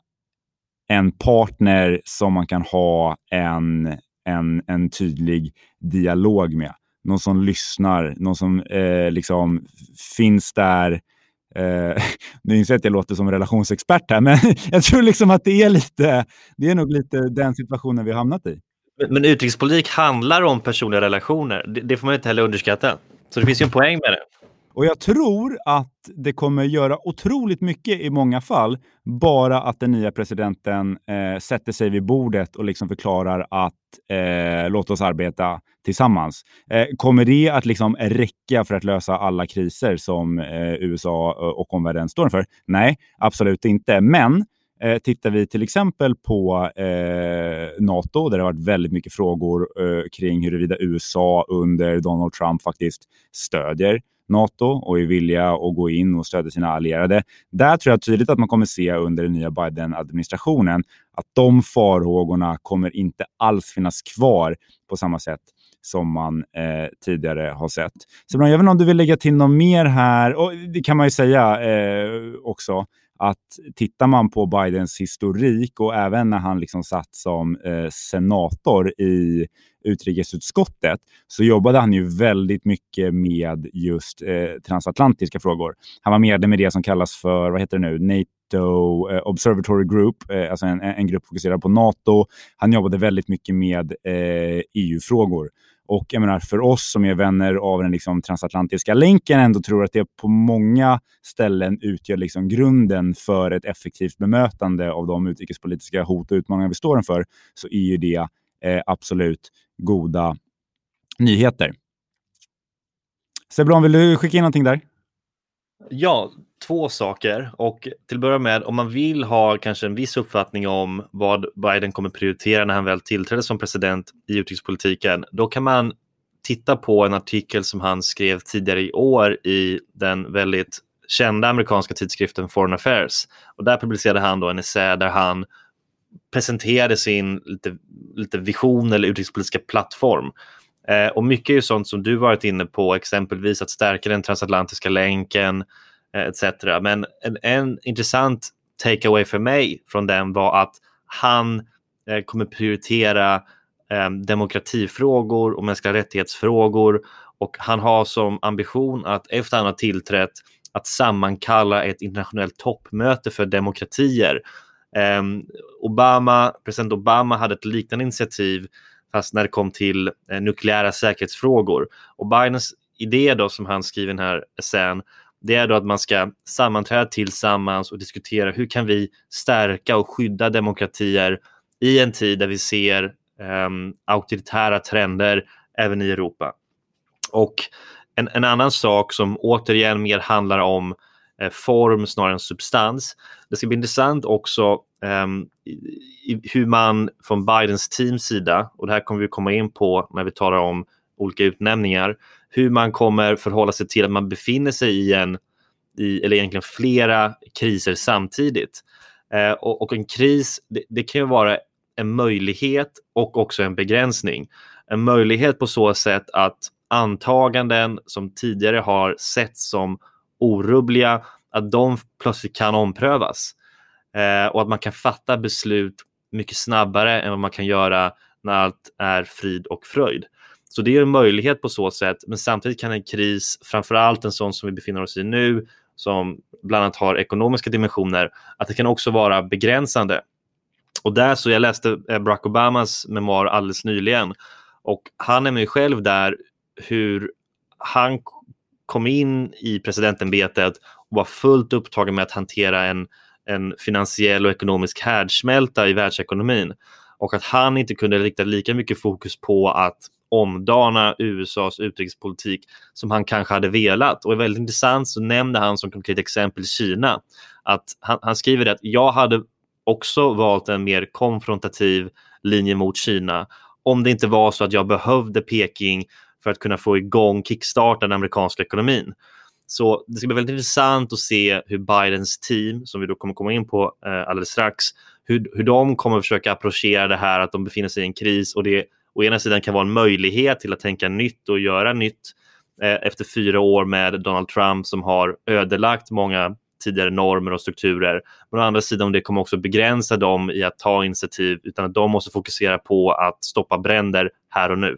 en partner som man kan ha en, en, en tydlig dialog med. Någon som lyssnar, någon som eh, liksom finns där. Eh, nu inser jag att jag låter som relationsexpert här, men jag tror liksom att det är lite, det är nog lite den situationen vi har hamnat i. Men utrikespolitik handlar om personliga relationer. Det, det får man inte heller underskatta. Så det finns ju en poäng med det. Och jag tror att det kommer göra otroligt mycket i många fall. Bara att den nya presidenten eh, sätter sig vid bordet och liksom förklarar att eh, låt oss arbeta tillsammans. Eh, kommer det att liksom räcka för att lösa alla kriser som eh, U S A och omvärlden står för? Nej, absolut inte. Men Eh, tittar vi till exempel på eh, NATO, där det har varit väldigt mycket frågor eh, kring huruvida U S A under Donald Trump faktiskt stödjer NATO och är villiga att gå in och stödja sina allierade. Där tror jag tydligt att man kommer se under den nya Biden-administrationen att de farhågorna kommer inte alls finnas kvar på samma sätt som man eh, tidigare har sett. Så jag vet inte om du vill lägga till något mer här, och det kan man ju säga eh, också, att tittar man på Bidens historik och även när han liksom satt som eh, senator i utrikesutskottet, så jobbade han ju väldigt mycket med just eh, transatlantiska frågor. Han var medlem i det som kallas för, vad heter det nu, NATO eh, Observatory Group, eh, alltså en, en grupp fokuserad på NATO. Han jobbade väldigt mycket med eh, E U-frågor. Och jag menar, för oss som är vänner av den liksom transatlantiska länken ändå tror att det på många ställen utgör liksom grunden för ett effektivt bemötande av de utrikespolitiska hot och utmaningar vi står inför, så är ju det eh, absolut goda nyheter. Sebron, vill du skicka in någonting där? Ja, två saker. Och till att börja med, om man vill ha kanske en viss uppfattning om vad Biden kommer prioritera när han väl tillträder som president i utrikespolitiken, då kan man titta på en artikel som han skrev tidigare i år i den väldigt kända amerikanska tidskriften Foreign Affairs. Och där publicerade han då en essä där han presenterade sin lite, lite vision eller utrikespolitiska plattform. Eh, och mycket är ju sånt som du varit inne på, exempelvis att stärka den transatlantiska länken eh, et cetera. Men en, en intressant takeaway för mig från den var att han eh, kommer prioritera eh, demokratifrågor och mänskliga rättighetsfrågor, och han har som ambition att efter han har tillträtt att sammankalla ett internationellt toppmöte för demokratier. Eh, Obama, president Obama hade ett liknande initiativ fast när det kom till eh, nukleära säkerhetsfrågor. Och Bidens idé då, som han skriver i den här essän, det är då att man ska sammanträda tillsammans och diskutera hur kan vi stärka och skydda demokratier i en tid där vi ser eh, auktoritära trender även i Europa. Och en, en annan sak som återigen mer handlar om eh, form snarare än substans. Det ska bli intressant också Um, i, i, hur man från Bidens teams sida, och det här kommer vi komma in på när vi talar om olika utnämningar, hur man kommer förhålla sig till att man befinner sig i en i, eller egentligen flera kriser samtidigt. Eh, och, och en kris, det, det kan ju vara en möjlighet och också en begränsning. En möjlighet på så sätt att antaganden som tidigare har sett som orubbliga, att de plötsligt kan omprövas. Eh, och att man kan fatta beslut mycket snabbare än vad man kan göra när allt är frid och fröjd. Så det är en möjlighet på så sätt, men samtidigt kan en kris, framförallt en sån som vi befinner oss i nu, som bland annat har ekonomiska dimensioner, att det kan också vara begränsande. Och där så jag läste Barack Obamas memoar alldeles nyligen, och han är ju själv där hur han kom in i presidentämbetet och var fullt upptagen med att hantera en, en finansiell och ekonomisk härdsmälta i världsekonomin, och att han inte kunde rikta lika mycket fokus på att omdana U S A:s utrikespolitik som han kanske hade velat. Och är väldigt intressant så nämnde han som konkret exempel Kina, att han, han skriver att jag hade också valt en mer konfrontativ linje mot Kina om det inte var så att jag behövde Peking för att kunna få igång kickstarta den amerikanska ekonomin. Så det ska bli väldigt intressant att se hur Bidens team, som vi då kommer komma in på eh, alldeles strax, hur, hur de kommer att försöka approchera det här att de befinner sig i en kris, och det å ena sidan kan vara en möjlighet till att tänka nytt och göra nytt eh, efter fyra år med Donald Trump som har ödelagt många tidigare normer och strukturer. Men å andra sidan det kommer också begränsa dem i att ta initiativ, utan att de måste fokusera på att stoppa bränder här och nu.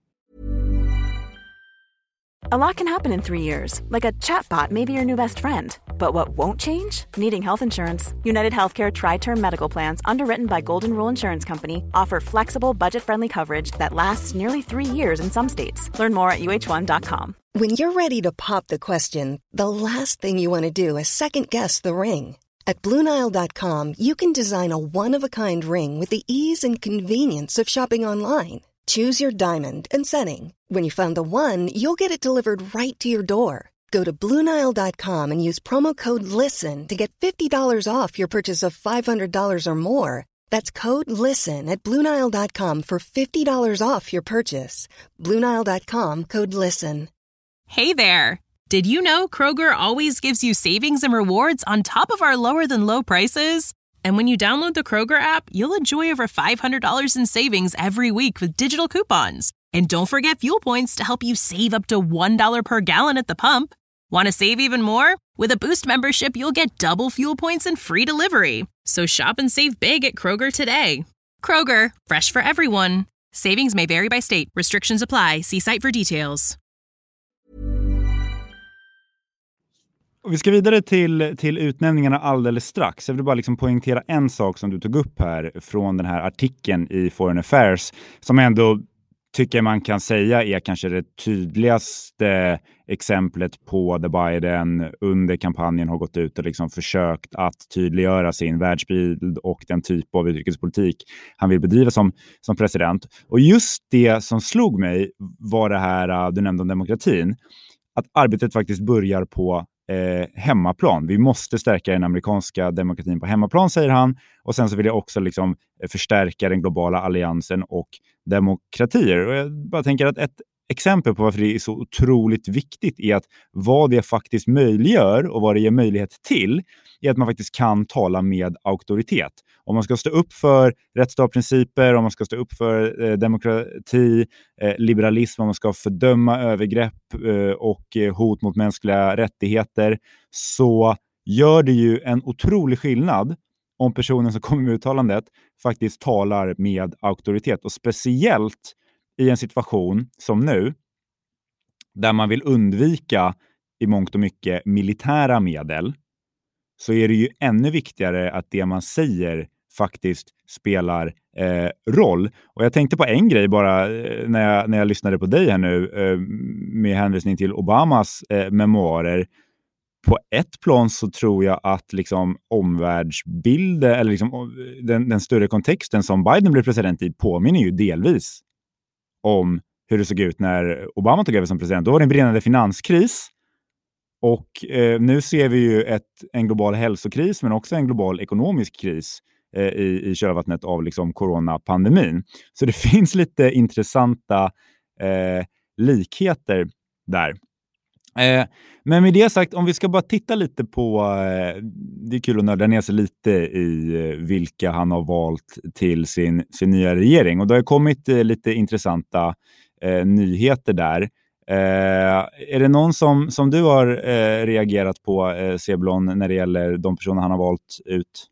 A lot can happen in three years, like a chatbot may be your new best friend. But what won't change? Needing health insurance. United Healthcare Tri-Term Medical Plans, underwritten by Golden Rule Insurance Company, offer flexible, budget-friendly coverage that lasts nearly three years in some states. Learn more at U H one dot com. When you're ready to pop the question, the last thing you want to do is second-guess the ring. At Blue Nile dot com, you can design a one-of-a-kind ring with the ease and convenience of shopping online. Choose your diamond and setting. When you find the one, you'll get it delivered right to your door. Go to Blue Nile dot com and use promo code LISTEN to get fifty dollars off your purchase of five hundred dollars or more. That's code LISTEN at Blue Nile dot com for fifty dollars off your purchase. Blue Nile dot com, code LISTEN. Hey there! Did you know Kroger always gives you savings and rewards on top of our lower-than-low prices? And when you download the Kroger app, you'll enjoy over five hundred dollars in savings every week with digital coupons. And don't forget fuel points to help you save up to one dollar per gallon at the pump. Want to save even more? With a Boost membership, you'll get double fuel points and free delivery. So shop and save big at Kroger today. Kroger, fresh for everyone. Savings may vary by state. Restrictions apply. See site for details. Vi ska vidare till, till utnämningarna alldeles strax. Jag vill bara liksom poängtera en sak som du tog upp här från den här artikeln i Foreign Affairs, som ändå tycker man kan säga är kanske det tydligaste exemplet på där Biden under kampanjen har gått ut och liksom försökt att tydliggöra sin världsbild och den typ av utrikespolitik han vill bedriva som, som president. Och just det som slog mig var det här du nämnde om demokratin. Att arbetet faktiskt börjar på Eh, hemmaplan. Vi måste stärka den amerikanska demokratin på hemmaplan, säger han. Och sen så vill jag också liksom förstärka den globala alliansen och demokratier. Och jag bara tänker att ett exempel på varför det är så otroligt viktigt är att vad det faktiskt möjliggör och vad det ger möjlighet till är att man faktiskt kan tala med auktoritet. Om man ska stå upp för rättsstatsprinciper, om man ska stå upp för eh, demokrati, eh, liberalism, om man ska fördöma övergrepp eh, och eh, hot mot mänskliga rättigheter, så gör det ju en otrolig skillnad om personen som kommer med uttalandet faktiskt talar med auktoritet. Och speciellt i en situation som nu, där man vill undvika i mångt och mycket militära medel, så är det ju ännu viktigare att det man säger faktiskt spelar eh, roll. Och jag tänkte på en grej bara eh, när, jag, när jag lyssnade på dig här nu eh, med hänvisning till Obamas eh, memoarer. På ett plan så tror jag att liksom omvärldsbilden eller liksom den, den större kontexten som Biden blev president i påminner ju delvis om hur det såg ut när Obama tog över som president. Då var det en brinnande finanskris. Och eh, nu ser vi ju ett, en global hälsokris men också en global ekonomisk kris eh, i, i kölvattnet av liksom coronapandemin. Så det finns lite intressanta eh, likheter där. Eh, men med det sagt, om vi ska bara titta lite på, eh, det är kul att nörda ner sig lite i eh, vilka han har valt till sin, sin nya regering. Och det har kommit eh, lite intressanta eh, nyheter där. Eh, är det någon som, som du har eh, reagerat på, eh, Seblon, när det gäller de personer han har valt ut?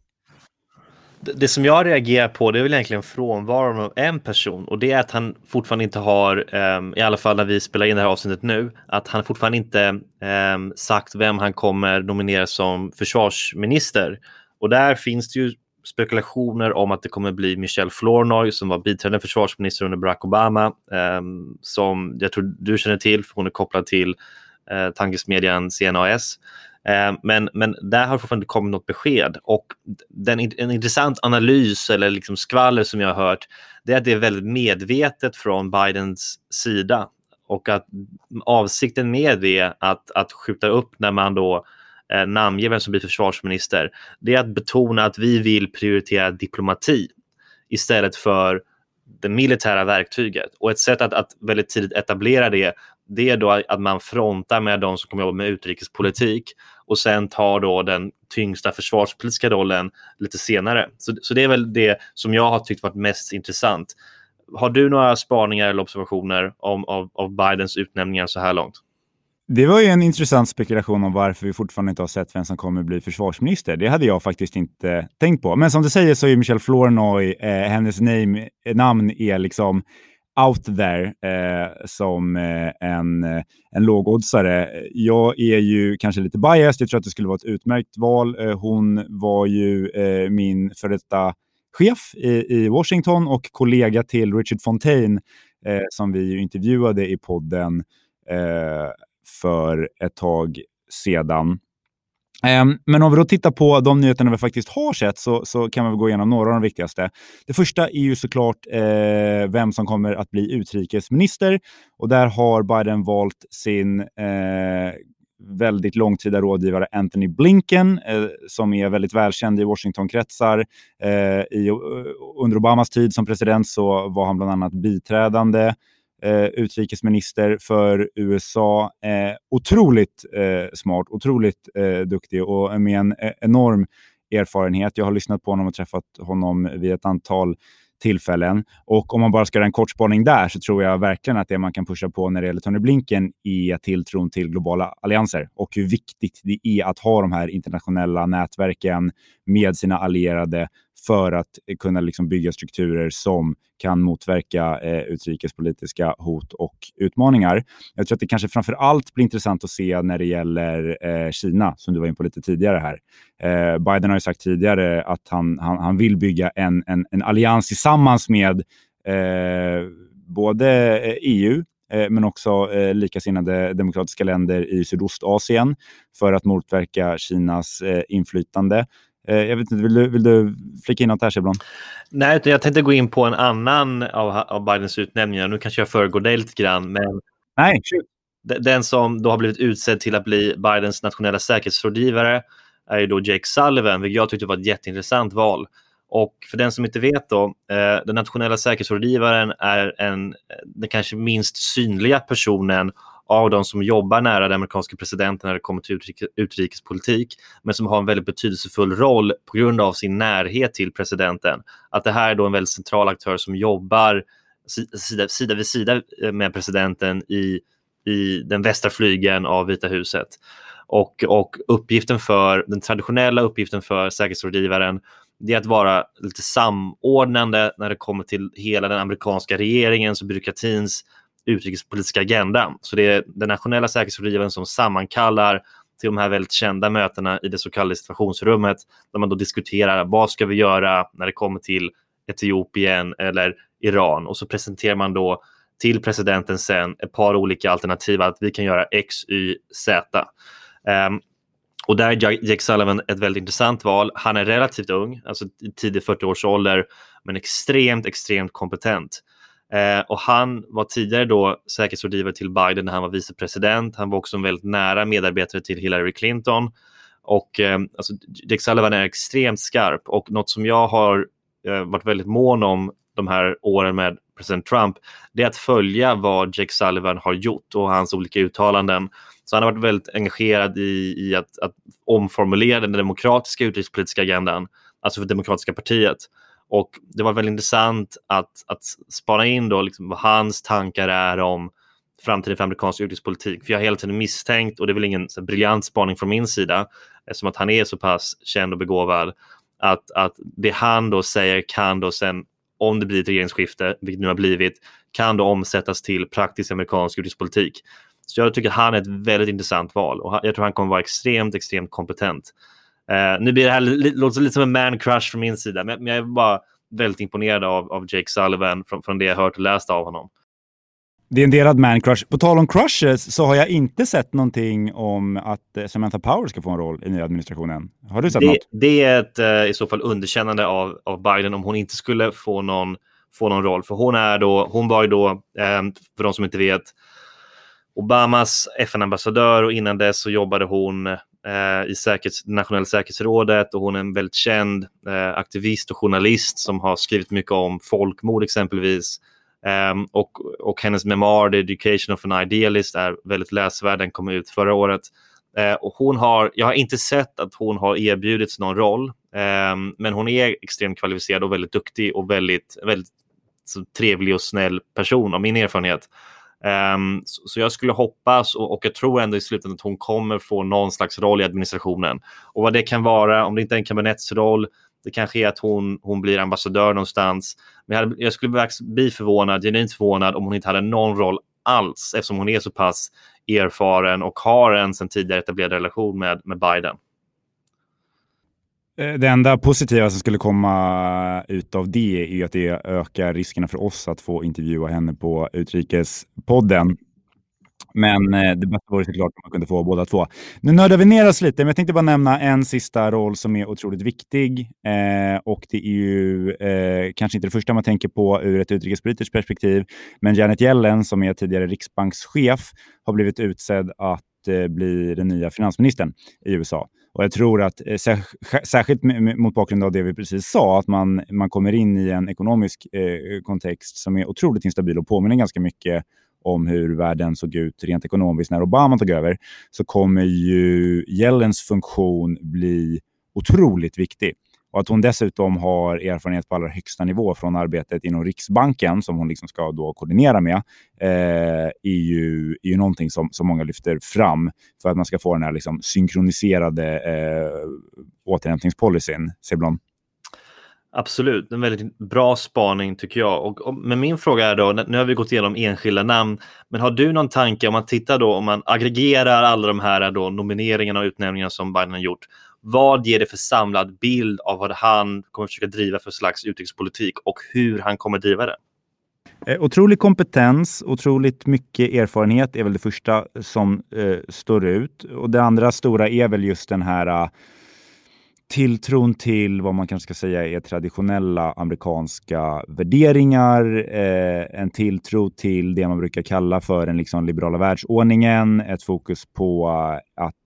Det, det som jag reagerar på, det är väl egentligen frånvaron av en person, och det är att han fortfarande inte har, um, i alla fall när vi spelar in det här avsnittet nu, att han fortfarande inte um, sagt vem han kommer nominera som försvarsminister. Och där finns det ju spekulationer om att det kommer bli Michelle Flournoy, som var biträdande försvarsminister under Barack Obama, um, som jag tror du känner till, för hon är kopplad till uh, tankesmedjan C N A S. Uh, men, men där har fortfarande kommit något besked, och den, en intressant analys eller liksom skvaller som jag har hört, det är att det är väldigt medvetet från Bidens sida, och att avsikten med det att, att skjuta upp när man då eh, namnger vem som blir försvarsminister, det är att betona att vi vill prioritera diplomati istället för det militära verktyget. Och ett sätt att, att väldigt tidigt etablera det, det är då att man frontar med de som kommer jobba med utrikespolitik och sen tar då den tyngsta försvarspolitiska rollen lite senare. Så, så det är väl det som jag har tyckt varit mest intressant. Har du några spaningar eller observationer om, av, av Bidens utnämningar så här långt? Det var ju en intressant spekulation om varför vi fortfarande inte har sett vem som kommer bli försvarsminister. Det hade jag faktiskt inte tänkt på. Men som du säger så är Michelle Flournoy, eh, hennes name, namn är liksom out there eh, som eh, en, en lågoddsare. Jag är ju kanske lite biased. Jag tror att det skulle vara ett utmärkt val. Eh, hon var ju eh, min för detta chef i, i Washington och kollega till Richard Fontaine eh, som vi ju intervjuade i podden eh, för ett tag sedan. Um, men om vi då tittar på de nyheterna vi faktiskt har sett så, så kan vi gå igenom några av de viktigaste. Det första är ju såklart eh, vem som kommer att bli utrikesminister, och där har Biden valt sin eh, väldigt långtida rådgivare Antony Blinken eh, som är väldigt välkänd i Washington-kretsar. Eh, i, under Obamas tid som president så var han bland annat biträdande Eh, utrikesminister för U S A. Eh, otroligt eh, smart, otroligt eh, duktig och med en eh, enorm erfarenhet. Jag har lyssnat på honom och träffat honom vid ett antal tillfällen. Och om man bara ska göra en kort spaning där så tror jag verkligen att det man kan pusha på när det gäller Tony Blinken är tilltron till globala allianser och hur viktigt det är att ha de här internationella nätverken med sina allierade för att kunna liksom bygga strukturer som kan motverka eh, utrikespolitiska hot och utmaningar. Jag tror att det kanske framför allt blir intressant att se när det gäller eh, Kina, som du var in på lite tidigare här. Eh, Biden har ju sagt tidigare att han, han, han vill bygga en, en, en allians tillsammans med eh, både E U eh, men också eh, likasinnade demokratiska länder i Sydostasien för att motverka Kinas eh, inflytande. Jag vet inte, vill du, vill du flika in något här, Seblon? Nej, utan jag tänkte gå in på en annan av, av Bidens utnämningar. Nu kanske jag föregår dig lite grann, men Nej, den som då har blivit utsedd till att bli Bidens nationella säkerhetsrådgivare är ju då Jake Sullivan, vilket jag tyckte var ett jätteintressant val. Och för den som inte vet då, eh, den nationella säkerhetsrådgivaren är en, den kanske minst synliga personen av de som jobbar nära den amerikanska presidenten när det kommer till utrikes, utrikespolitik, men som har en väldigt betydelsefull roll på grund av sin närhet till presidenten. Att det här är då en väldigt central aktör som jobbar sida, sida vid sida med presidenten i, i den västra flygeln av Vita huset. Och, och uppgiften för, den traditionella uppgiften för säkerhetsrådgivaren, det är att vara lite samordnande när det kommer till hela den amerikanska regeringens och byråkratins utrikespolitiska agenda. Så det är den nationella säkerhetsrådgivaren som sammankallar till de här väldigt kända mötena i det så kallade situationsrummet, där man då diskuterar vad ska vi göra när det kommer till Etiopien eller Iran, och så presenterar man då till presidenten sen ett par olika alternativ att vi kan göra X, Y, Z. Um, och där är Jake Sullivan ett väldigt intressant val. Han är relativt ung, alltså i tidig fyrtio års ålder, men extremt, extremt kompetent. Eh, och han var tidigare då säkerhetsrådgivare till Biden när han var vicepresident. Han var också en väldigt nära medarbetare till Hillary Clinton. Och eh, alltså, Jake Sullivan är extremt skarp. Och något som jag har eh, varit väldigt mån om de här åren med president Trump, det är att följa vad Jake Sullivan har gjort och hans olika uttalanden. Så han har varit väldigt engagerad i, i att, att omformulera den demokratiska utrikespolitiska agendan, alltså för demokratiska partiet. Och det var väldigt intressant att, att spana in då liksom vad hans tankar är om framtiden för amerikansk utrikespolitik. För jag har hela tiden misstänkt, och det är väl ingen så briljant spaning från min sida, eftersom att han är så pass känd och begåvad, att, att det han då säger kan då sen, om det blir ett regeringsskifte, vilket nu har blivit, kan då omsättas till praktisk amerikansk utrikespolitik. Så jag tycker att han är ett väldigt intressant val, och jag tror han kommer vara extremt, extremt kompetent. Uh, nu blir det här li- låter lite som en man crush från min sida, men, men jag är bara väldigt imponerad av, av Jake Sullivan från, från det jag hört och läst av honom. Det är en delad man crush. På tal om crushes så har jag inte sett någonting om att Samantha Power ska få en roll i nya administrationen. Har du sett det, något? Det är ett uh, i så fall underkännande av, av Biden om hon inte skulle få någon, få någon roll. För hon är då, hon var ju då, um, för de som inte vet, Obamas F N-ambassadör, och innan dess så jobbade hon uh, i säkerhets, nationella säkerhetsrådet, och hon är en väldigt känd uh, aktivist och journalist som har skrivit mycket om folkmord exempelvis. Um, och, och hennes memoir The Education of an Idealist är väldigt läsvärd, den kom ut förra året. Uh, och hon har, jag har inte sett att hon har erbjudits någon roll, um, men hon är extremt kvalificerad och väldigt duktig och väldigt, väldigt så trevlig och snäll person av min erfarenhet. Um, så, så jag skulle hoppas, och, och jag tror ändå i slutändan att hon kommer få någon slags roll i administrationen. Och vad det kan vara, om det inte är en kabinettsroll, det kanske är att hon, hon blir ambassadör någonstans. Men jag, hade, jag skulle bli förvånad, genuint förvånad om hon inte hade någon roll alls, eftersom hon är så pass erfaren och har en sedan tidigare etablerad relation med, med Biden. Det enda positiva som skulle komma ut av det är att det ökar riskerna för oss att få intervjua henne på Utrikespodden. Men det bästa vore såklart om man kunde få båda två. Nu nördar vi ner oss lite, men jag tänkte bara nämna en sista roll som är otroligt viktig. Eh, och det är ju eh, kanske inte det första man tänker på ur ett utrikespolitiskt perspektiv. Men Janet Yellen, som är tidigare riksbankschef, har blivit utsedd att eh, bli den nya finansministern i U S A. Och jag tror att eh, sär- särskilt m- mot bakgrund av det vi precis sa, att man, man kommer in i en ekonomisk eh, kontext som är otroligt instabil och påminner ganska mycket om hur världen såg ut rent ekonomiskt när Obama tog över, så kommer ju Yellens funktion bli otroligt viktig. Och att hon dessutom har erfarenhet på allra högsta nivå från arbetet inom Riksbanken, som hon liksom ska då koordinera med, eh, är, ju, är ju någonting som, som många lyfter fram för att man ska få den här liksom synkroniserade eh, återhämtningspolicyn. Seblon? Absolut, en väldigt bra spaning tycker jag. Och, och, men min fråga är då, nu har vi gått igenom enskilda namn, men har du någon tanke om man tittar då, om man aggregerar alla de här då nomineringarna och utnämningarna som Biden har gjort, vad ger det för samlad bild av vad han kommer försöka driva för slags utrikespolitik och hur han kommer driva det? Eh, otrolig kompetens, otroligt mycket erfarenhet är väl det första som eh, står ut. Och det andra stora är väl just den här uh, tilltron till vad man kanske ska säga är traditionella amerikanska värderingar, eh, en tilltro till det man brukar kalla för den liksom liberala världsordningen, ett fokus på uh, att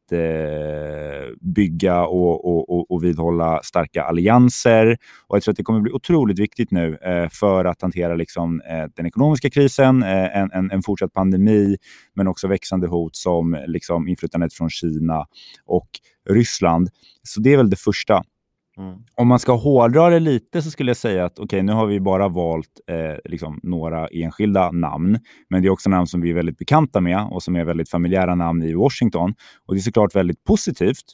eh, bygga och, och, och, och vidhålla starka allianser. Och jag tror att det kommer bli otroligt viktigt nu eh, för att hantera liksom, eh, den ekonomiska krisen, eh, en, en, en fortsatt pandemi, men också växande hot som liksom, inflytandet från Kina och Ryssland. Så det är väl det första. Mm. Om man ska hårdra det lite så skulle jag säga att okej, okay, nu har vi bara valt eh, liksom några enskilda namn, men det är också namn som vi är väldigt bekanta med och som är väldigt familjära namn i Washington, och det är såklart väldigt positivt,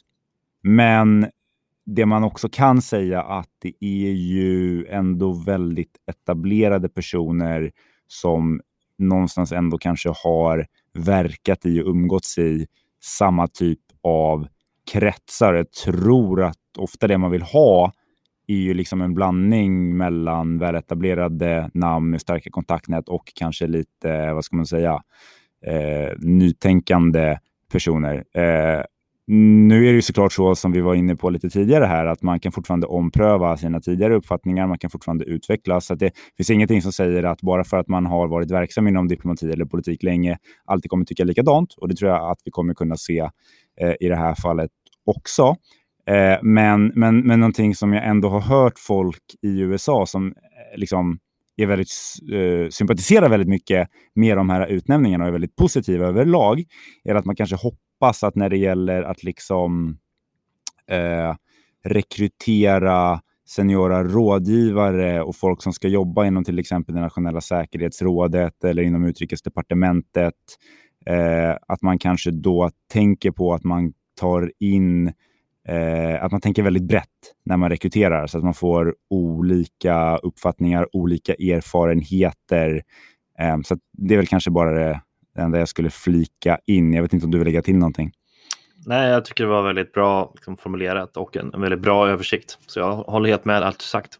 men det man också kan säga att det är ju ändå väldigt etablerade personer som någonstans ändå kanske har verkat i och umgåtts i samma typ av kretsar. Jag tror att ofta det man vill ha är ju liksom en blandning mellan väletablerade namn med starka kontaktnät och kanske lite, vad ska man säga, eh, nytänkande personer. Eh, nu är det ju såklart så som vi var inne på lite tidigare här, att man kan fortfarande ompröva sina tidigare uppfattningar, man kan fortfarande utvecklas. Så att det finns ingenting som säger att bara för att man har varit verksam inom diplomati eller politik länge alltid kommer tycka likadant, och det tror jag att vi kommer kunna se eh, i det här fallet också. Eh, men, men, men någonting som jag ändå har hört folk i U S A som eh, liksom är väldigt, eh, sympatiserar väldigt mycket med de här utnämningarna och är väldigt positiva överlag, är att man kanske hoppas att när det gäller att liksom eh, rekrytera seniora rådgivare och folk som ska jobba inom till exempel det nationella säkerhetsrådet eller inom utrikesdepartementet, eh, att man kanske då tänker på att man tar in Eh, att man tänker väldigt brett när man rekryterar, så att man får olika uppfattningar, olika erfarenheter. Eh, så att det är väl kanske bara det enda jag skulle flika in. Jag vet inte om du vill lägga till någonting. Nej, jag tycker det var väldigt bra liksom, formulerat och en, en väldigt bra översikt. Så jag håller helt med allt du sagt.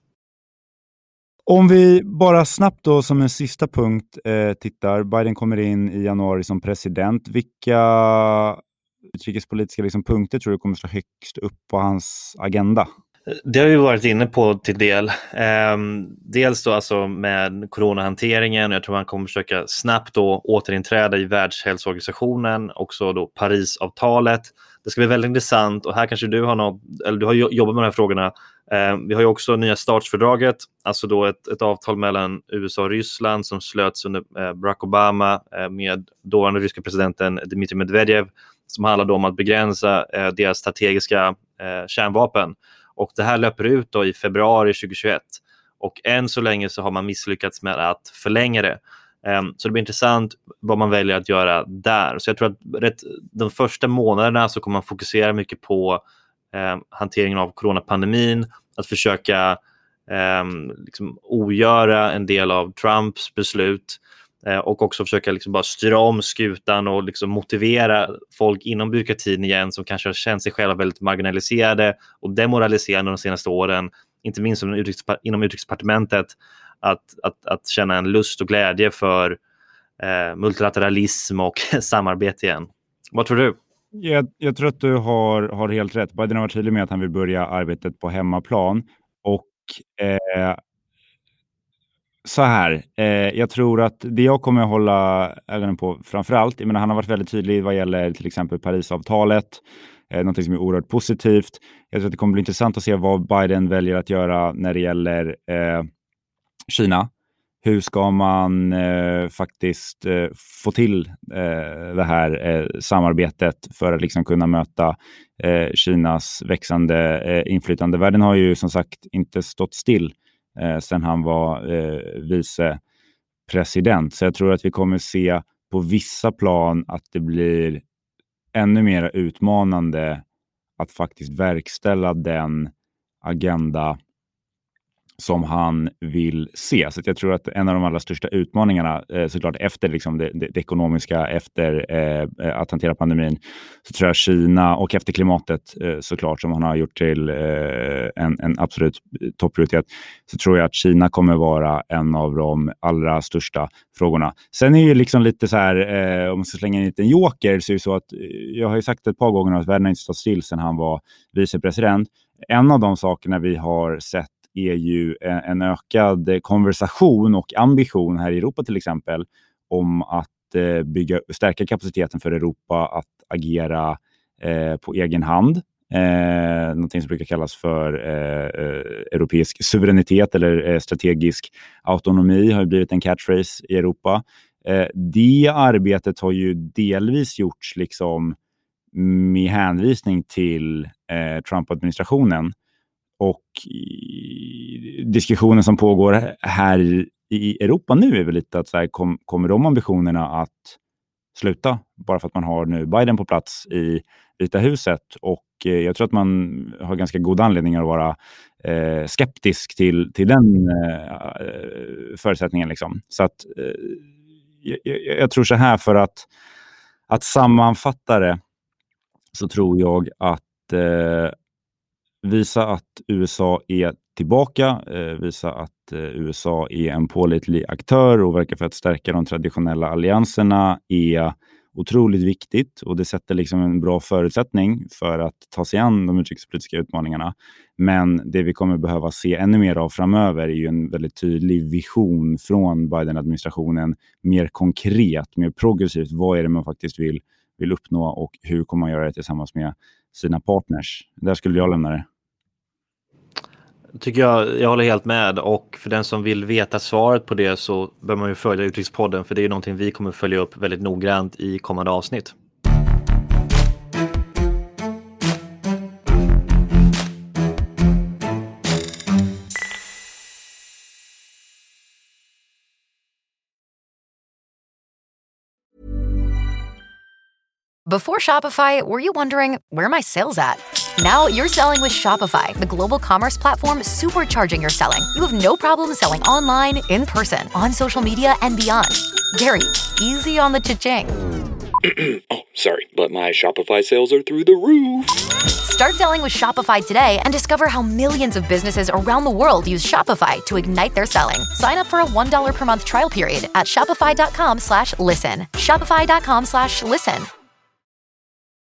Om vi bara snabbt då som en sista punkt eh, tittar. Biden kommer in i januari som president. Vilka utrikespolitiska liksom punkter tror du kommer stå högst upp på hans agenda? Det har vi varit inne på till del. Ehm, dels då alltså med coronahanteringen. Jag tror han kommer försöka snabbt då återinträda i Världshälsoorganisationen. Också då Parisavtalet. Det ska bli väldigt intressant, och här kanske du har något, eller du har jobbat med de här frågorna. Ehm, vi har ju också nya startfördraget, alltså då ett, ett avtal mellan U S A och Ryssland som slöts under eh, Barack Obama eh, med dåvarande ryska presidenten Dmitrij Medvedev, som handlar då om att begränsa eh, deras strategiska eh, kärnvapen. Och det här löper ut då i februari tjugohundratjugoett. Och än så länge så har man misslyckats med att förlänga det. Um, så det blir intressant vad man väljer att göra där. Så jag tror att rätt, de första månaderna så kommer man fokusera mycket på um, hanteringen av coronapandemin. Att försöka um, liksom ogöra en del av Trumps beslut. Uh, och också försöka liksom bara styra om skutan och liksom motivera folk inom byråkratin igen som kanske har känt sig själva väldigt marginaliserade och demoraliserade de senaste åren. Inte minst inom, utrikes- inom utrikesdepartementet. Att, att, att känna en lust och glädje för eh, multilateralism och samarbete igen. Vad tror du? Jag, jag tror att du har, har helt rätt. Biden har varit tydlig med att han vill börja arbetet på hemmaplan. Och eh, så här, eh, jag tror att det jag kommer att hålla ögonen på framförallt, jag menar, han har varit väldigt tydlig vad gäller till exempel Parisavtalet. Eh, någonting som är oerhört positivt. Jag tror att det kommer bli intressant att se vad Biden väljer att göra när det gäller eh, Kina. Hur ska man eh, faktiskt eh, få till eh, det här eh, samarbetet för att liksom kunna möta eh, Kinas växande eh, inflytande? Världen har ju som sagt inte stått still eh, sedan han var eh, vicepresident. Så jag tror att vi kommer se på vissa plan att det blir ännu mer utmanande att faktiskt verkställa den agenda som han vill se. Så att jag tror att en av de allra största utmaningarna eh, såklart efter liksom det, det, det ekonomiska, efter eh, att hantera pandemin, så tror jag Kina, och efter klimatet eh, såklart som han har gjort till eh, en, en absolut topprioritet, så tror jag att Kina kommer vara en av de allra största frågorna. Sen är ju liksom lite så här, eh, om man ska slänga in en liten joker, så är det så att jag har ju sagt ett par gånger att världen inte stått still sedan han var vicepresident. En av de sakerna vi har sett är ju en ökad konversation och ambition här i Europa till exempel om att bygga, stärka kapaciteten för Europa att agera eh, på egen hand. Eh, någonting som brukar kallas för eh, europeisk suveränitet eller eh, strategisk autonomi har ju blivit en catchphrase i Europa. Eh, det arbetet har ju delvis gjorts liksom med hänvisning till eh, Trump-administrationen. Och diskussionen som pågår här i Europa nu är väl lite att så här, kom, kommer de ambitionerna att sluta bara för att man har nu Biden på plats i Vita huset? Och eh, jag tror att man har ganska goda anledningar att vara eh, skeptisk till, till den eh, förutsättningen. Liksom. Så att eh, jag, jag tror så här, för att, att sammanfatta det, så tror jag att eh, visa att U S A är tillbaka, eh, visa att eh, U S A är en pålitlig aktör och verkar för att stärka de traditionella allianserna är otroligt viktigt, och det sätter liksom en bra förutsättning för att ta sig an de utrikespolitiska utmaningarna. Men det vi kommer behöva se ännu mer av framöver är ju en väldigt tydlig vision från Biden-administrationen, mer konkret, mer progressivt. Vad är det man faktiskt vill, vill uppnå och hur kommer man göra det tillsammans med sina partners? Där skulle jag lämna det. tycker jag, jag håller helt med, och för den som vill veta svaret på det så bör man ju följa Utrikespodden, för det är någonting vi kommer följa upp väldigt noggrant i kommande avsnitt. Before Shopify, were you wondering, where are my sales at? Now you're selling with Shopify, the global commerce platform supercharging your selling. You have no problem selling online, in person, on social media, and beyond. Gary, easy on the cha-ching. Oh, sorry, but my Shopify sales are through the roof. Start selling with Shopify today and discover how millions of businesses around the world use Shopify to ignite their selling. Sign up for a one dollar per month trial period at shopify.com slash listen. Shopify.com slash listen.